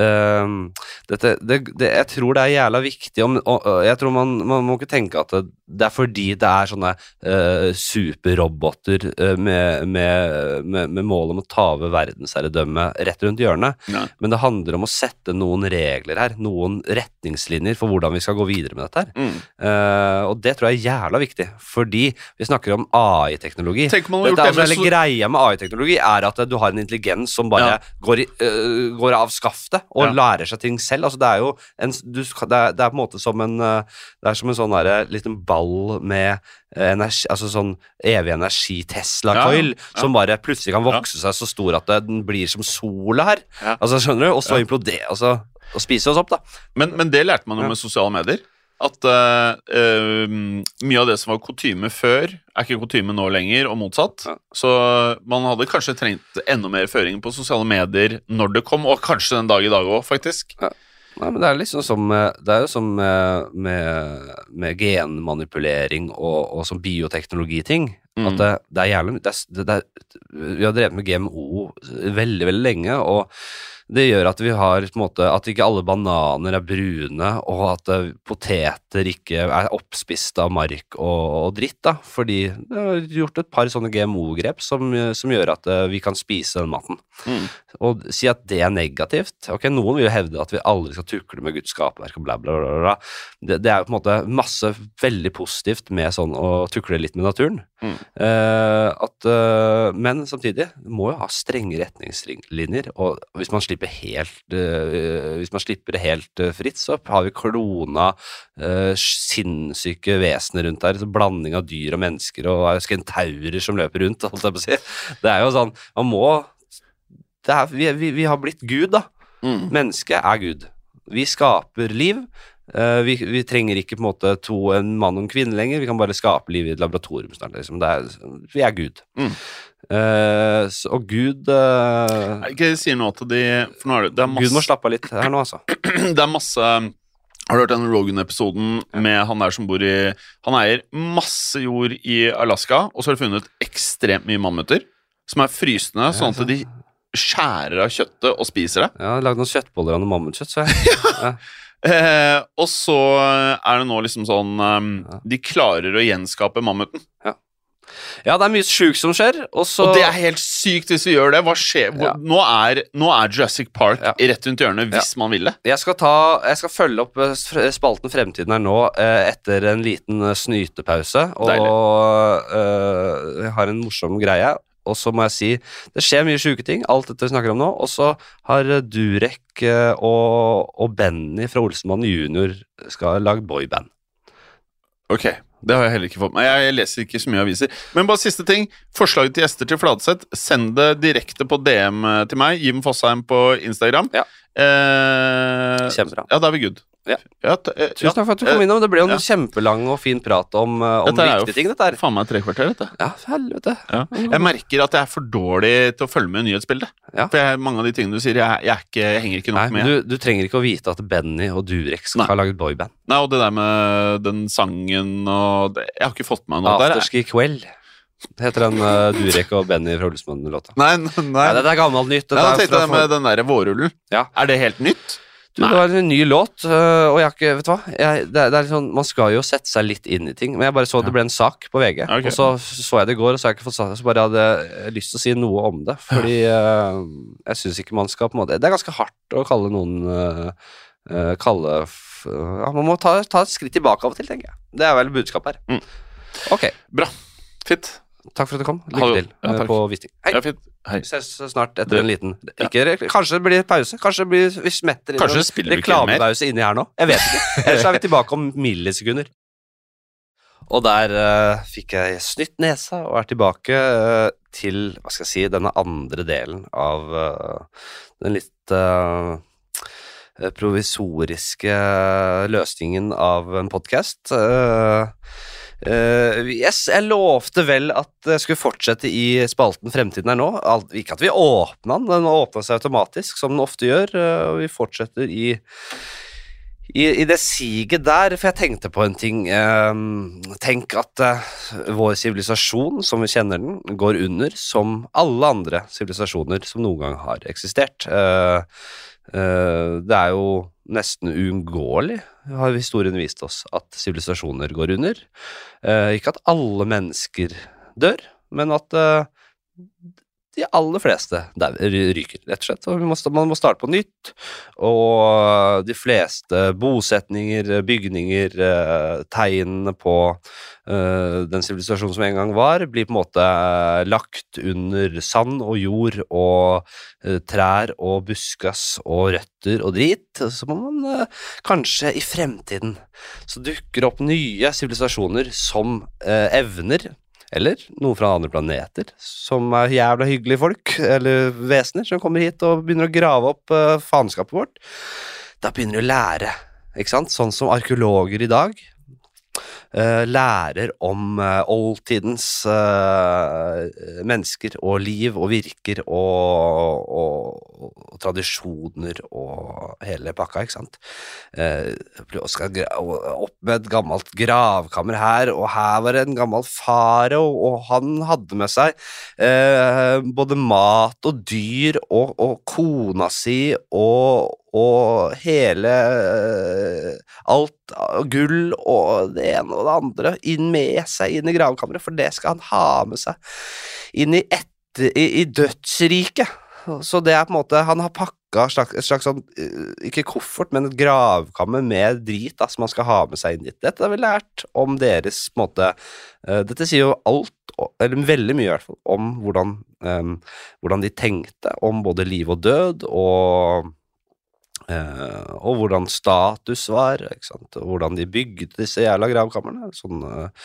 jeg tror det er jævla viktig jeg tror man må ikke tenke at det er fordi det er sånne superroboter med mål om å ta over verdensherredømme rett rundt hjørnet, men det handler om å sette noen regler her, noen retningslinjer for hvordan vi skal gå videre med dette her. Og det tror jeg er jævla viktig, fordi vi snakker om AI-teknologi. Greia med AI-teknologi er at du har en intelligens som bare går av skaftet og lærer seg ting selv. Altså det er jo det er på en måte som det er som en sånn liten ball med energi, altså sånn evig energi Tesla-coil, som bare plutselig kan vokse seg så stor at den blir som sola her. Altså skjønner du? Og så implodere, og spise oss opp, da. Men det lærte man jo med sosiale medier. At mye av det som var kutyme før er ikke kutyme nå lenger, og motsatt. Så man hadde kanskje trengt enda mer føring på sosiale medier når det kom, og kanskje den dag i dag også, faktisk. Nei, men det er liksom det er jo som med genmanipulering og som bioteknologiting, at det er jævlig vi har drevet med GMO veldig, veldig lenge, og Det gjør at vi har på en måte, at ikke alle bananer brune, og at poteter ikke oppspist av mark og dritt, da, fordi det har gjort et par sånne GMO-grep som gjør at vi kan spise den maten. Og si at det negativt. Ok, noen vil jo hevde at vi aldri skal tukle med Guds skaperverk og bla bla bla bla. Det på en måte masse veldig positivt med sånn å tukle litt med naturen. Men samtidig må jo ha strenge retningslinjer, og hvis man slipper det helt fritt, så har vi klona sinnssyke vesener rundt der, så blanding av dyr og mennesker og skentaurer som løper rundt, holdt jeg på å si. Det jo sånn, man må vi har blitt Gud, da. Mennesket Gud. Vi skaper liv. Vi trenger ikke på en måte en mann og en kvinne lenger. Vi kan bare skape liv i et laboratorium snart, liksom. Vi Gud. Og Gud ikke sier noe til de, for nå det masse, Gud må slappe av litt her nå, altså. Det masse. Har du hørt den Rogan-episoden med han der som bor han eier masse jord i Alaska, og så har de funnet ekstremt mye mammuter som frysende, sånn at de skjærer av kjøttet og spiser det. Ja, lagd noen kjøttboller av noe mammutkjøtt, så jeg. Og så det nå liksom sånn de klarer å gjenskape mammuten. Ja, det mye sykt som skjer, og det helt sykt hvis vi gjør det. Hva skjer? Nå Jurassic Park rett rundt hjørnet hvis man vil det. Jeg skal følge opp spalten Fremtiden her nå etter en liten snytepause, og jeg har en morsom greie. Og så må jeg si, det skjer mye syke ting, alt dette vi snakker om nå, og så har Durek og Benny fra Olsenmannen Junior skal lage boyband. Ok, det har jeg heller ikke fått med. Jeg leser ikke så mye aviser. Men bare siste ting, forslag til gjester til Fladseth, send det direkte på DM til meg, Jim Fosheim på Instagram. Ja. Kjempebra. Ja, da vi good. Tusen takk for at du kom innom. Det ble jo en kjempelang og fin prat om viktige ting, dette faen meg 3 kvarter, dette. Ja, helvete. Jeg merker at jeg for dårlig til å følge med nyhetsbildet. For mange av de tingene du sier, jeg henger ikke nok med. Du trenger ikke å vite at Benny og Durek skal ha laget boyband. Nei, og det der med den sangen og jeg har ikke fått med noe der. Afterski kveld heter den Durek og Benny fra Olsenmannen-låta. Nei. Dette gammelt nytt. Jeg tenkte det med den der vårrullen. Det helt nytt? Det var en ny låt, og jeg har ikke, vet du hva, det sånn, man skal jo sette seg litt inn i ting, men jeg bare så det ble en sak på VG, og så jeg det i går, og så har jeg ikke fått sagt det, så bare hadde jeg lyst til å si noe om det, fordi jeg synes ikke man skal på en måte, det ganske hardt å kalle noen, man må ta et skritt tilbake av og til, tenker jeg. Det vel budskap her. Ok. Bra. Fitt. Takk for at du kom. Lykke til på Visning. Hei. Hei. Vi ses snart etter en liten kanskje det blir pause. Kanskje vi smetter inn en reklamepause inni her nå. Jeg vet ikke. Ellers vi tilbake om millisekunder. Og der fikk jeg snytt nesa og tilbake til, hva skal jeg si, denne andre delen av den litt provisoriske løsningen av en podcast. Jeg lovte vel at jeg skulle fortsette i spalten Fremtiden her nå. Ikke at vi åpnet den åpnet seg automatisk, som den ofte gjør, og vi fortsetter i det siget der, for jeg tenkte på en ting. Tenk at vår sivilisasjon, som vi kjenner den, går under som alle andre sivilisasjoner som noen gang har eksistert. Det jo nesten uunngåelig, har historien vist oss, at sivilisasjoner går under. Ikke at alle mennesker dør, men at de aller fleste der ryker, rett og slett. Og man må starte på nytt, og de fleste bosetninger, bygninger, tegnene på den sivilisasjonen som en gang var, blir på en måte lagt under sand og jord og trær og buskas og røtter og drit. Så må man kanskje i fremtiden så dukker opp nye sivilisasjoner som evner, eller noen fra andre planeter, som jævla hyggelige folk, eller vesener, som kommer hit og begynner å grave opp faenskapet vårt. Da begynner de å lære, ikke sant? Sånn som arkeologer i dag. lærer om oldtidens mennesker og liv og virker og tradisjoner og hele pakka, ikke sant? Skal opp med et gammelt gravkammer her, og her var det en gammel farao, og han hadde med seg både mat og dyr og kona si og hele alt gull og det ene og det andre inn med seg inn i gravkammeret, for det skal han ha med seg inn i dødsriket. Så det på en måte, han har pakka et slags sånn, ikke koffert, men et gravkammer med drit da, som han skal ha med seg inn dit. Dette har vi lært om deres på en måte, dette sier jo alt, eller veldig mye i hvert fall, om hvordan de tenkte om både liv og død, og hvordan status var, ikke sant? Og hvordan de bygde disse jævla gravkammerne, sånn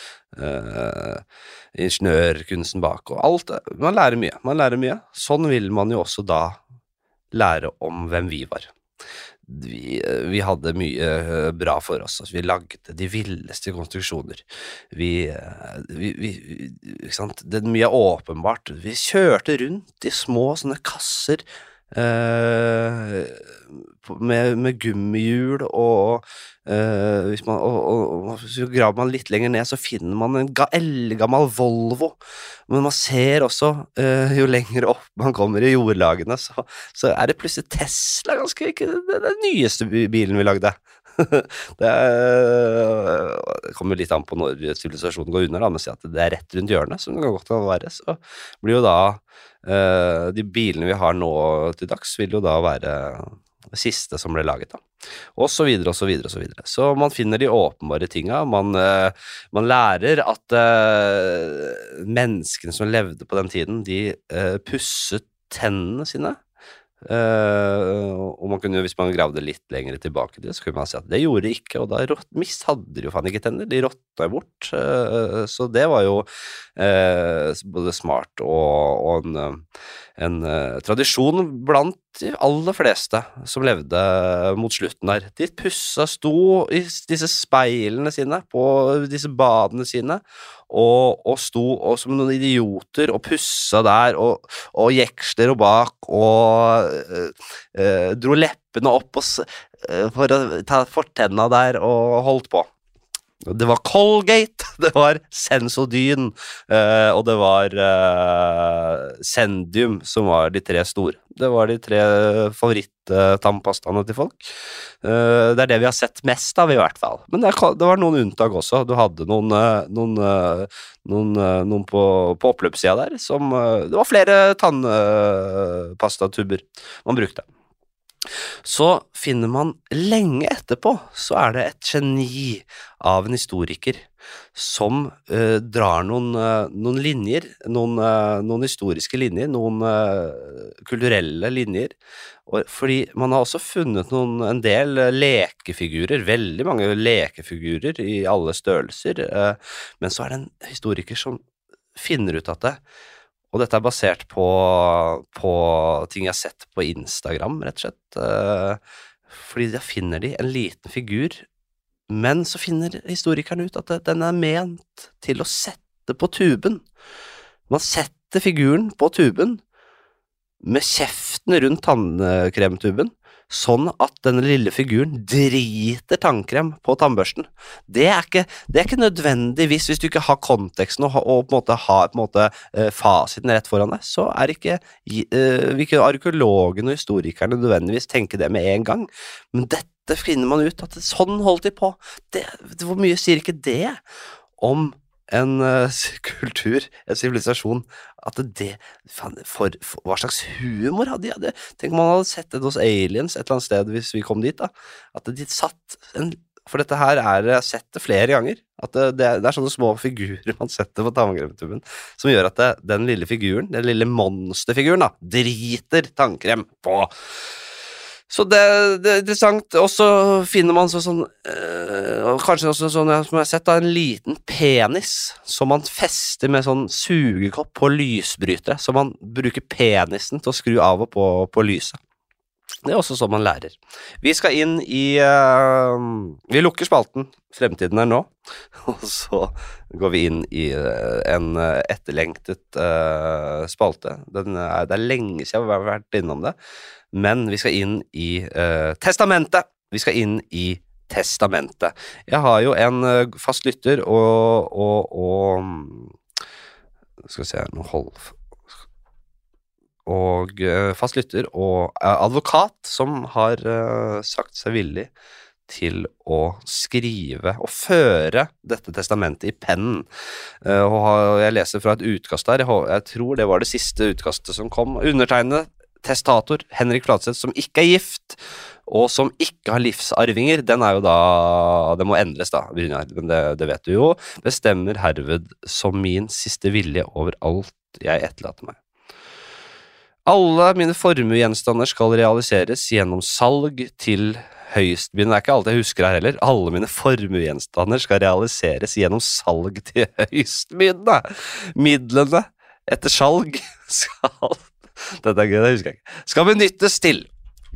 ingeniørkunsten bak, og alt det. Man lærer mye. Sånn vil man jo også da lære om hvem vi var. Vi hadde mye bra for oss, altså, vi lagde de villeste konstruksjoner, ikke sant? Det mye åpenbart, vi kjørte rundt i små sånne kasser, med gummihjul og hvis graver man litt lenger ned så finner man en eldgammel Volvo, men man ser også jo lenger opp man kommer i jordlagene så det plutselig Tesla ganske ikke den nyeste bilen vi lagde. Det kommer litt an på når sivilisasjonen går under da, men si at det rett rundt hjørnet som det godt kan være, så blir jo da de bilene vi har nå til dags vil jo da være det siste som ble laget da, og så videre og så videre og så videre. Så man finner de åpenbare tinga, man lærer at menneskene som levde på den tiden, de pusset tennene sine, og man kunne jo, hvis man gravde litt lenger tilbake til det, så kunne man si at det gjorde de ikke, og da hadde de jo faen ikke tenner, de råttet bort, så det var jo både smart og en tradisjon blant de aller fleste som levde mot slutten der. De sto i disse speilene sine, på disse badene sine, og sto som noen idioter og pussa der, og jeksler og bak, og dro leppene opp for å ta fortenna der, og holdt på. Det var Colgate, det var Sensodyne, og det var Zendium som var de tre store. Det var de tre favoritt-tannpastaene til folk. Det det vi har sett mest av i hvert fall. Men det var noen unntak også. Du hadde noen på oppløpssida der, det var flere tannpastatuber man brukte. Så finner man lenge etterpå, så det et geni av en historiker som drar noen linjer, noen historiske linjer, noen kulturelle linjer, fordi man har også funnet en del lekefigurer, veldig mange lekefigurer i alle størrelser, men så det en historiker som finner ut at det, og dette basert på ting jeg har sett på Instagram, rett og slett, fordi da finner de en liten figur, men så finner historikeren ut at den ment til å sette på tuben. Man setter figuren på tuben, med kjeften rundt tannkremtuben, sånn at denne lille figuren driter tannkrem på tannbørsten. Det ikke nødvendigvis, hvis du ikke har konteksten og på en måte har fasiten rett foran deg, så det ikke arkeologene og historikerne nødvendigvis tenker det med en gang. Men dette finner man ut, at sånn holdt de på. Hvor mye sier ikke det om en kultur, en sivilisasjon, at hva slags humor hadde de? Tenk om man hadde sett det hos aliens et eller annet sted hvis vi kom dit da, at de satt for dette her jeg har sett det flere ganger, at det sånne små figurer man setter på tannkremtuben, som gjør at den lille figuren, den lille monsterfiguren da, driter tannkrem på. Så det interessant, og så finner man kanskje også sånn, som jeg har sett, en liten penis som man fester med sånn sugekopp på lysbrytere, så man bruker penisen til å skru av og på lyset. Det også sånn man lærer. Vi skal inn i vi lukker spalten Fremtiden nå, og så går vi inn i en etterlengtet spalte. Det lenge siden vi har vært innom det, men vi skal inn i testamentet. Vi skal inn i testamentet. Jeg har jo en fast lytter og skal vi se, fast lytter og advokat som har sagt seg villig til å skrive og føre dette testamentet i pennen. Og jeg leser fra et utkast der, jeg tror det var det siste utkastet som kom. Undertegnede testator Henrik Fladseth, som ikke gift, og som ikke har livsarvinger, den jo da, det må endres da, Brynjar, men det vet du jo, bestemmer herved som min siste vilje over alt jeg etterlater meg. Alle mine formuegjenstander skal realiseres gjennom salg til høystbydende. Det ikke alt jeg husker her heller. Alle mine formuegjenstander skal realiseres gjennom salg til høystbydende. Midlene etter salg skal... Dette gøy, det husker jeg ikke. Skal benyttes til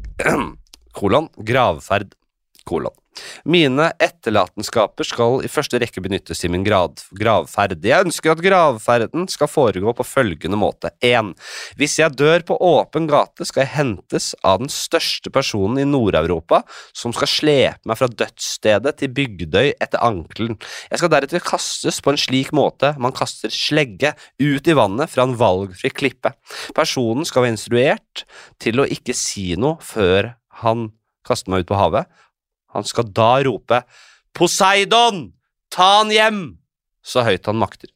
gravferd. Mine etterlatenskaper skal i første rekke benyttes til min gravferd. Jeg ønsker at gravferden skal foregå på følgende måte. 1. Hvis jeg dør på åpen gate, skal jeg hentes av den største personen i Nord-Europa, som skal slepe meg fra dødsstedet til Bygdøy etter ankelen. Jeg skal deretter kastes på en slik måte man kaster slegge ut i vannet fra en valgfri klippe. Personen skal være instruert til å ikke si noe før han kaster meg ut på havet. Han skal da rope, Poseidon, ta han hjem, så høyt han makter.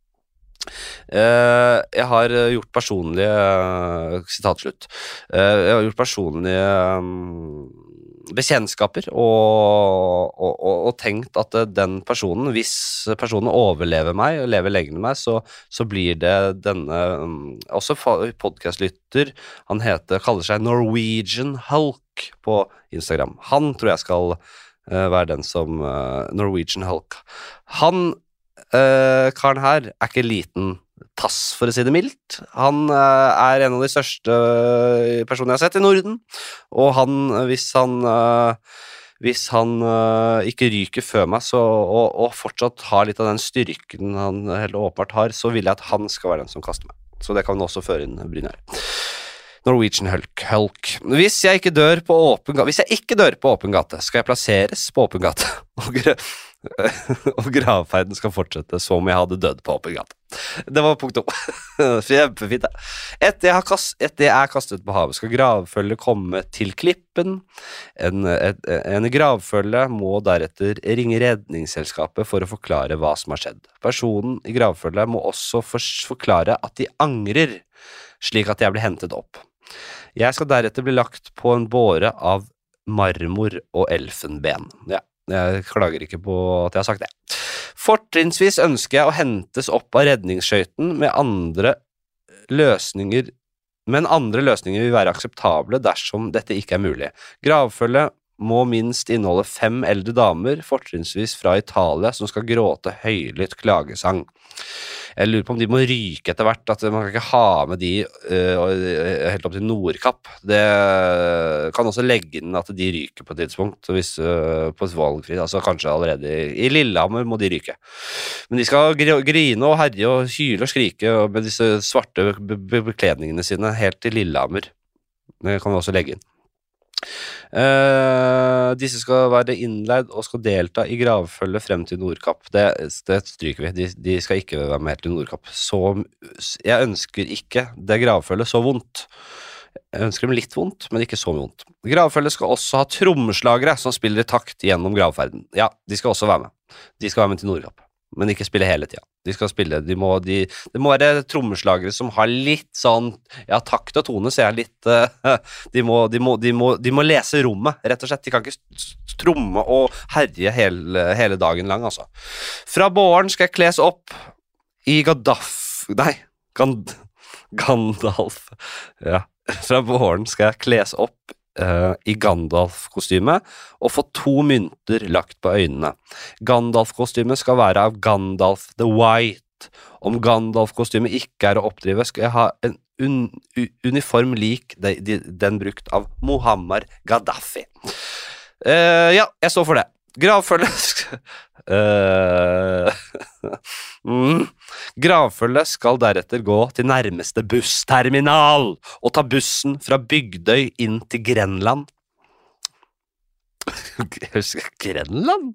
Jeg har gjort personlige, sitatslutt, jeg har gjort personlige bekjentskaper og tenkt at den personen, hvis personen overlever meg og lever lenger enn meg, så blir det denne, også podcastlytter, han kaller seg Norwegian Hulk på Instagram. Han tror jeg skal være den som Norwegian Hulk. Han, karen her, ikke liten tass, for å si det mildt. Han en av de største personene jeg har sett i Norden, og hvis han ikke ryker før meg, og fortsatt har litt av den styrken han helt åpenbart har, så vil jeg at han skal være den som kaster meg. Så det kan vi også føre inn Brynjar. Norwegian Hulk. Hvis jeg ikke dør på åpen gate, skal jeg plasseres på åpen gate, og gravferden skal fortsette som jeg hadde dødd på åpen gate. Det var punkt 2. Kjempefint det. Etter jeg er kastet på havet, skal gravfølge komme til klippen. En gravfølge må deretter ringe redningsselskapet for å forklare hva som har skjedd. Personen i gravfølget må også forklare at de angrer, slik at jeg blir hentet opp. Jeg skal deretter bli lagt på en båre av marmor og elfenben. Ja, jeg klager ikke på at jeg har sagt det. Fortrinnsvis ønsker jeg å hentes opp av redningsskøyten med andre løsninger, men andre løsninger vil være akseptable dersom dette ikke mulig. Gravfølget må minst inneholde 5 eldre damer, fortrinnsvis fra Italia, som skal gråte høylytt klagesang. Jeg lurer på om de må ryke etter hvert, at man kan ikke ha med de helt opp til Nordkapp. Det kan også legge inn at de ryker på et tidspunkt, hvis, på et valgfri, altså kanskje allerede i Lillehammer må de ryke. Men de skal grine og herje og hyle og skrike med disse svarte bekledningene sine helt til Lillehammer. Det kan vi også legge inn. Disse skal være innleid og skal delta i gravfølge frem til Nordkapp. Det stryker vi. De skal ikke være med til Nordkapp. Så jeg ønsker ikke det gravfølget så vondt. Jeg ønsker dem litt vondt, men ikke så vondt. Gravfølget skal også ha trommeslagere som spiller i takt gjennom gravferden. Ja, de skal også være med. De skal være med til Nordkapp, men ikke spille hele tiden. De skal spille, det må være trommeslagere som har litt sånn, ja, takt og tone, så jeg litt, de må lese rommet, rett og slett. De kan ikke tromme og herje hele dagen lang, altså. Fra båren skal jeg kles opp i Gandalf, ja. Fra båren skal jeg kles opp i Gandalf-kostyme og få 2 mynter lagt på øynene. Gandalf-kostyme skal være av Gandalf the White, Om Gandalf-kostymet ikke å oppdrive, skal jeg ha en uniform lik den brukt av Muammar Gaddafi. Ja, jeg står for det. Gravfølget Gravfølget skal deretter gå til nærmeste bussterminal og ta bussen fra Bygdøy inn til Grenland. Grenland?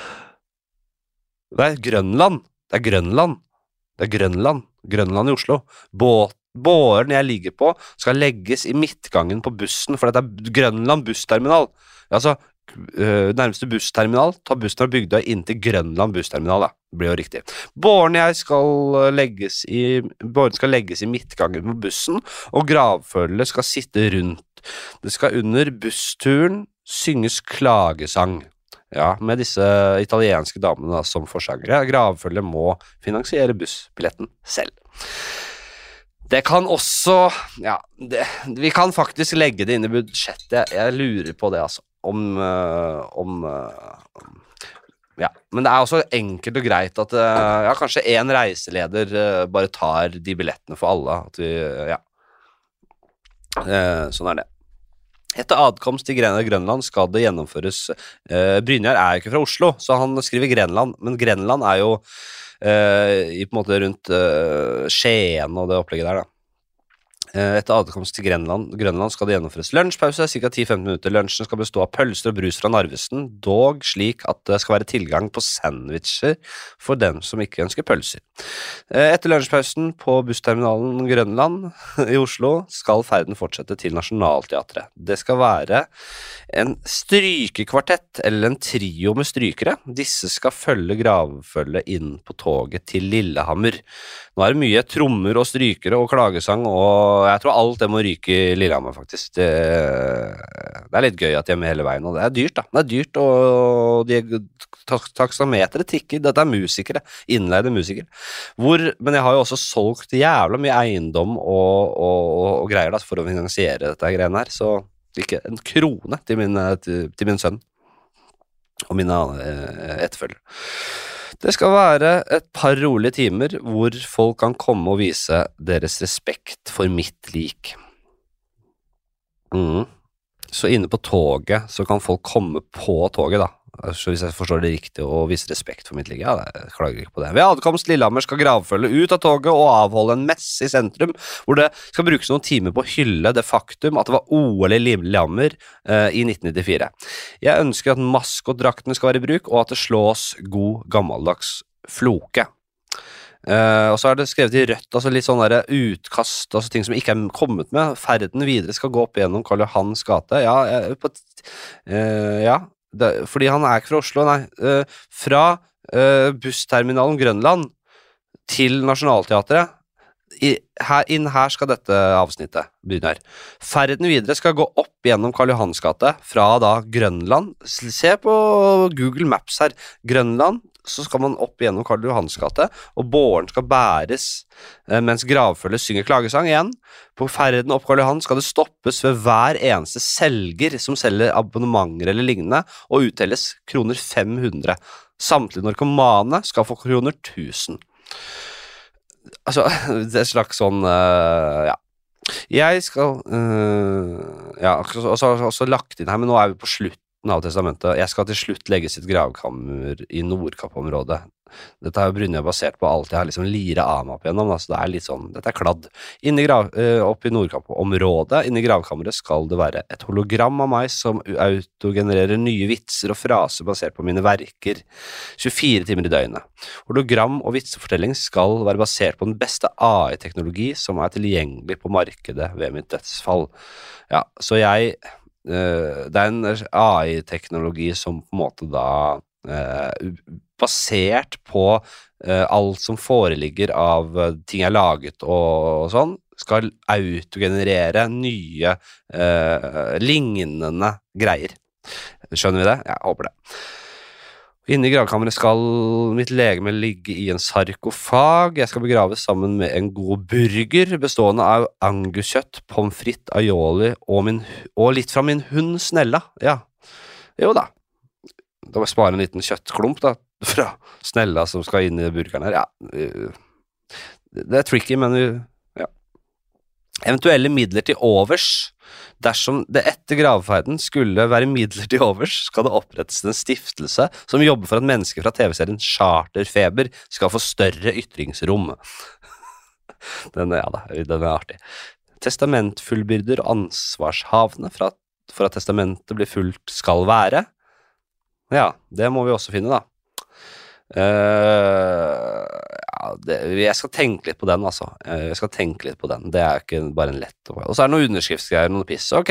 Det er Grønland. Det er Grønland. Det er Grønland. Grønland i Oslo. Båren jeg ligger på skal legges i midtgangen på bussen, for dette er Grønland bussterminal. Altså, nærmeste bussterminal, ta bussen fra Bygdøy inn til Grønland bussterminal, da. Det blir jo riktig. Båren skal legges i midtgangen på bussen, og gravfølget skal sitte rundt. Det skal under bussturen synges klagesang. Ja, med disse italienske damene da, som forsangere. Gravfølget må finansiere bussbilletten selv. Det kan også, ja, vi kan faktisk legge det inn i budsjettet. Jeg lurer på det, altså. Ja, men det er også enkelt og greit at ja, kanskje en reiseleder bare tar de billettene for alle. At vi, ja. Sånn er det. Etter adkomst til Grønland skal det gjennomføres. Brynjar er jo ikke fra Oslo, så han skriver Grenland, men Grenland er jo i på en måte rundt Skien og det opplegget der da. Etter adkomst til Grønland skal det gjennomføres lunsjpause, ca. 10-15 minutter. Lunsjen skal bestå av pølser og brus fra Narvesen, dog slik at det skal være tilgang på sandwicher for dem som ikke ønsker pølser. Etter lunsjpausen på bussterminalen Grønland i Oslo skal ferden fortsette til Nationaltheatret. Det skal være en strykekvartett eller en trio med strykere. Disse skal følge gravfølget inn på toget til Lillehammer. Nå er det mye trommer og strykere og klagesang, og jeg tror alt det må ryke i Lillehammer, faktisk. Det er litt gøy at de er med hele veien, og det er dyrt, da. Det er dyrt, og taksameteret tikker. Dette er musikere, innleide musikere. Men jeg har jo også solgt jævla mye eiendom og greier da, for å finansiere dette greiene her, så ikke en krone til min sønn og mine etterfølgere. Det skal være et par rolige timer hvor folk kan komme og vise deres respekt for mitt lik. Så inne på toget så kan folk komme på toget da. Så hvis jeg forstår det riktig og vise respekt for mitt lik, ja, jeg klager ikke på det. Ved adkomst Lillehammer skal gravfølge ut av toget og avholde en messe i sentrum, hvor det skal brukes noen timer på å hylle det faktum at det var OL i Lillehammer i 1994. Jeg ønsker at maskotdraktene skal være i bruk, og at det slås god gammeldags floke. Og så er det skrevet i rødt, altså litt sånn der utkast, altså ting som ikke er kommet med. Ferden videre skal gå opp gjennom Karl Johans gate. Ja, fordi han er ikke fra Oslo, nei. Fra bussterminalen Grønland til Nationaltheatret. Her skal dette avsnittet begynne her. Ferden videre skal gå opp gjennom Karl Johans gate fra da Grønland. Se på Google Maps her. Grønland, så skal man opp gjennom Karl Johans gate, og båren skal bæres mens gravfølget synger klagesang igjen. På ferden opp Karl Johan skal det stoppes ved hver eneste selger som selger abonnementer eller lignende, og utdeles kroner 500. Samtlige narkomane skal få kroner 1000. Altså, det er slags sånn, ja. Jeg skal, ja, også lagt inn her, men nå er vi på slutten av testamentet. Jeg skal til slutt legge sitt gravkammer i Nordkapp-området. Dette er Brynjar basert på alt jeg har liksom liret av meg opp igjennom, så det er litt sånn, dette er kladd. Opp i Nordkapp-området, inne i gravkammeret skal det være et hologram av meg som autogenererer nye vitser og fraser basert på mine verker 24 timer i døgnet. Hologram og vitsefortelling skal være basert på den beste AI-teknologi som er tilgjengelig på markedet ved mitt dødsfall. Ja, så det er en AI-teknologi som på en måte da basert på alt som foreligger av ting jeg har laget og sånn, skal autogenerere nye lignende greier. Skjønner vi det? Jeg håper det. Inne i gravkammeret skal mitt legeme ligge i en sarkofag. Jeg skal begraves sammen med en god burger, bestående av anguskjøtt, pommes frites, aioli og litt fra min hund Snella. Ja, jo da. Da må jeg spare en liten kjøttklump da, fra Snella som skal inn i burgeren her. Ja, Det tricky, men ja. Eventuelle midler til overs. Dersom det etter gravferden skulle være midler til overs, skal det opprettes en stiftelse som jobber for at mennesker fra TV-serien Charterfeber skal få større ytringsrom. Den er artig. Testamentfullbyrder og ansvarshavne for at testamentet blir fulgt skal være. Ja, det må vi også finne da. Jeg skal tenke litt på den, altså. Jeg skal tenke litt på den. Det er ikke bare en lett. Og så er det noen underskriftsgreier, noen piss. Ok,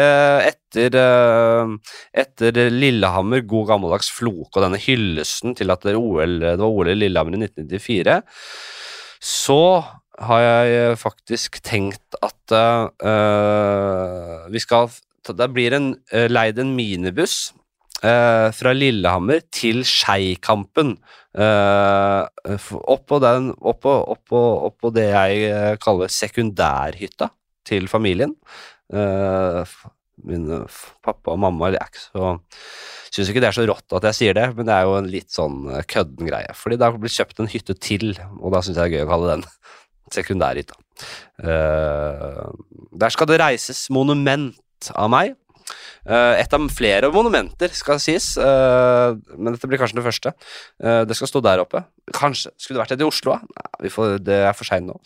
etter Lillehammer, god gammeldags floke og denne hyllesten til at det var OL i Lillehammer i 1994, så har jeg faktisk tenkt at det blir leid en minibuss fra Lillehammer til Skeikampen oppå det jeg kaller sekundærhytta til familien. Min pappa og mamma synes ikke det er så rått at jeg sier det, men det er jo en litt sånn kødden greie, fordi da blir kjøpt en hytte til, og da synes jeg det er gøy å kalle den sekundærhytta. Der skal det reises monument av meg. Et av flere monumenter skal sies, men dette blir kanskje det første. Det skal stå der oppe. Kanskje, skulle det vært et i Oslo? Nei, det er for sent nå.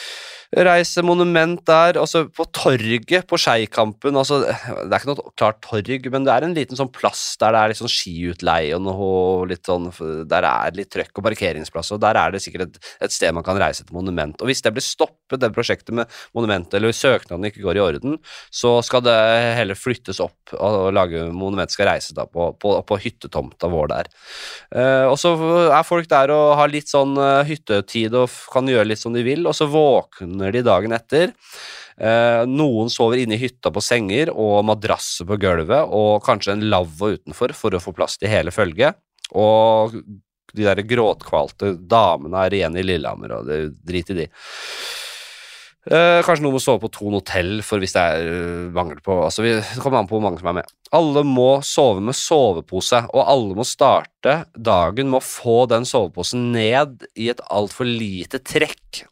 Reise monument der, og så på torget på Skeikampen, altså, det er ikke noe klart torg, men det er en liten sånn plass der det er litt sånn skiutleie og noe litt sånn, der er litt trøkk og parkeringsplass, og der er det sikkert et sted man kan reise til monument, og hvis det blir stoppet, det prosjektet med monument, eller søknaden ikke går i orden, så skal det heller flyttes opp, og lage monument skal reise da på hyttetomta vår der. Og så er folk der og har litt sånn hyttetid og kan gjøre litt som de vil, og så våkner de dagen etter. Noen sover inne i hytta på senger og madrasser på gulvet, og kanskje en lavvo utenfor for å få plass til hele følget. Og de der gråtkvalte damene er igjen i Lillehammer, og det drit i de. Kanskje noen må sove på Thon Hotel, for hvis det er mangel på, altså det kommer an på hvor mange som er med. Alle må sove med sovepose, og alle må starte dagen med å få den soveposen ned i et alt for lite trekk,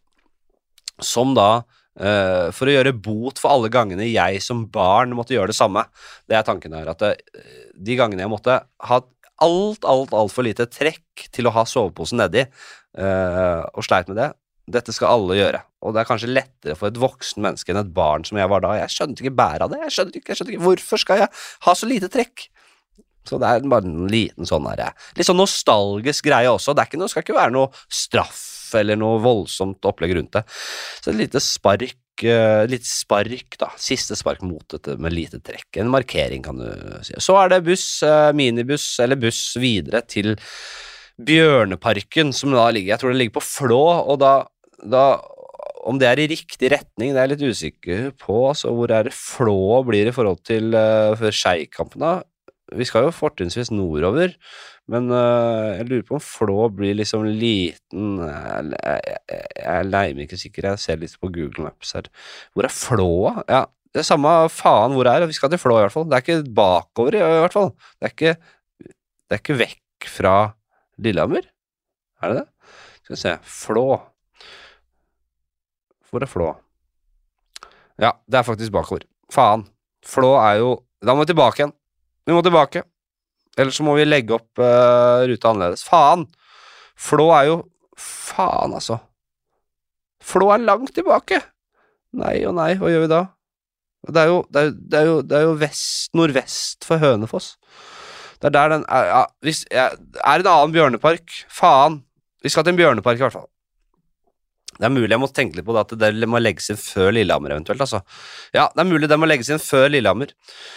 som da, for å gjøre bot for alle gangene jeg som barn måtte gjøre det samme. Det er tanken her, at de gangene jeg måtte ha alt for lite trekk til å ha soveposen nedi, og sleit med det, dette skal alle gjøre. Og det er kanskje lettere for et voksen menneske enn et barn som jeg var da. Jeg skjønte ikke bære av det, jeg skjønte ikke, hvorfor skal jeg ha så lite trekk? Så det er bare en liten sånn her, litt sånn nostalgisk greie også. Det skal ikke være noe straff eller noe voldsomt opplegg rundt det. Så et lite spark da, siste spark mot dette med lite trekk. En markering kan du si. Så er det buss, minibuss eller buss videre til Bjørneparken, som da ligger, jeg tror det ligger på Flå, og da om det er i riktig retning, det er jeg litt usikker på, så hvor er det Flå blir i forhold til Skeikampen da? Vi skal jo fortrinnsvis nordover, men jeg lurer på om Flå blir liksom liten, jeg leier meg ikke sikker, jeg ser litt på Google Maps her. Hvor er Flå? Ja, det er samme faen hvor vi skal til Flå i hvert fall. Det er ikke bakover i hvert fall. Det er ikke vekk fra Lillehammer. Er det det? Skal vi se, Flå. Hvor er Flå? Ja, det er faktisk bakover. Faen. Flå er jo, da må vi tilbake igjen. Vi må tilbake, ellers så må vi legge opp ruta annerledes. Faen! Flå er jo, faen altså. Flå er langt tilbake. Nei og nei, hva gjør vi da? Det er jo nordvest for Hønefoss. Det er der den, er en annen bjørnepark? Faen! Vi skal til en bjørnepark i hvert fall. Det er mulig jeg må tenke litt på det, at det må legges inn før Lillehammer eventuelt, altså. Ja, det er mulig det må legges inn før Lillehammer.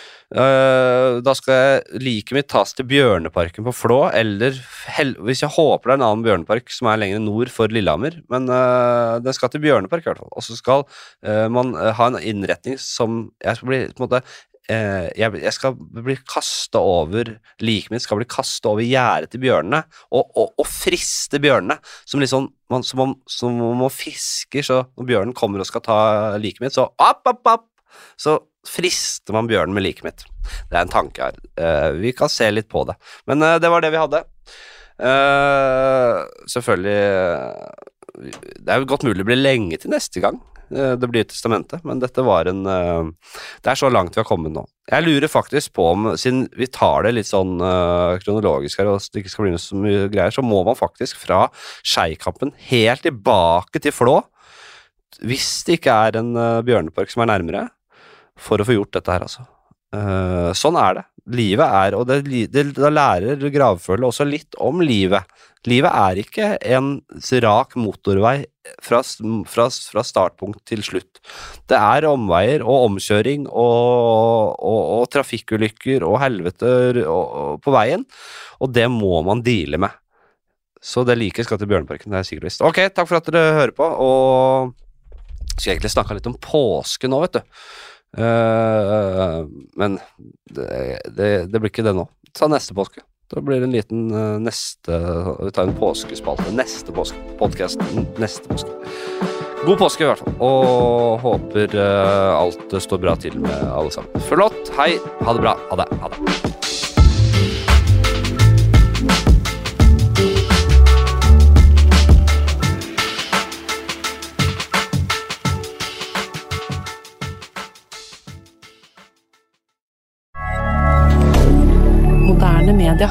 Da skal liket mitt tas til Bjørneparken på Flå, eller hvis jeg håper det er en annen Bjørnepark som er lenger nord for Lillehammer, men den skal til Bjørnepark i hvert fall, og så skal man ha en innretning som jeg skal bli, på en måte, jeg skal bli kastet over, liket mitt skal bli kastet over gjerdet til bjørnene, og friste bjørnene, som liksom, som man fisker, så når bjørnen kommer og skal ta liket mitt, så så frister man bjørnen med liket mitt. Det er en tanke her. Vi kan se litt på det. Men det var det vi hadde. Selvfølgelig det godt mulig det blir lenge til neste gang det blir testamentet, men dette var det så langt vi har kommet nå. Jeg lurer faktisk på om, siden vi tar det litt sånn kronologisk her, og det ikke skal bli noe så mye greier, så må man faktisk fra Skeikampen helt tilbake til Flå, hvis det ikke en bjørnepark som nærmere, for å få gjort dette her, altså. Sånn det. Livet og da lærer gravfølge også litt om livet. Livet ikke en rak motorvei fra startpunkt til slutt. Det omveier og omkjøring og trafikkulykker og helvete på veien, og det må man deale med. Så det skal til Bjørneparken, det sikkert visst. Ok, takk for at dere hører på, og skal egentlig snakke litt om påske nå, vet du. Men det blir ikke det nå. Ta neste påske. Da blir det en liten vi tar en påskespalte. Neste påske. Podcasten neste påske. God påske i hvert fall. Og håper alt står bra til med alle sammen. Flott. Hei. Ha det bra. Ha det. Moderne media.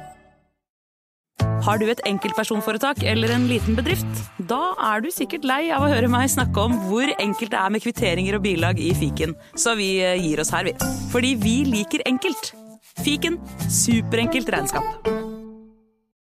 Har du et enkeltpersonforetak eller en liten bedrift? Da du sikkert lei av å høre meg snakke om hvor enkelt det med kvitteringer og bilag i Fiken. Så vi gir oss her, vi. Fordi vi liker enkelt. Fiken, superenkelt regnskap.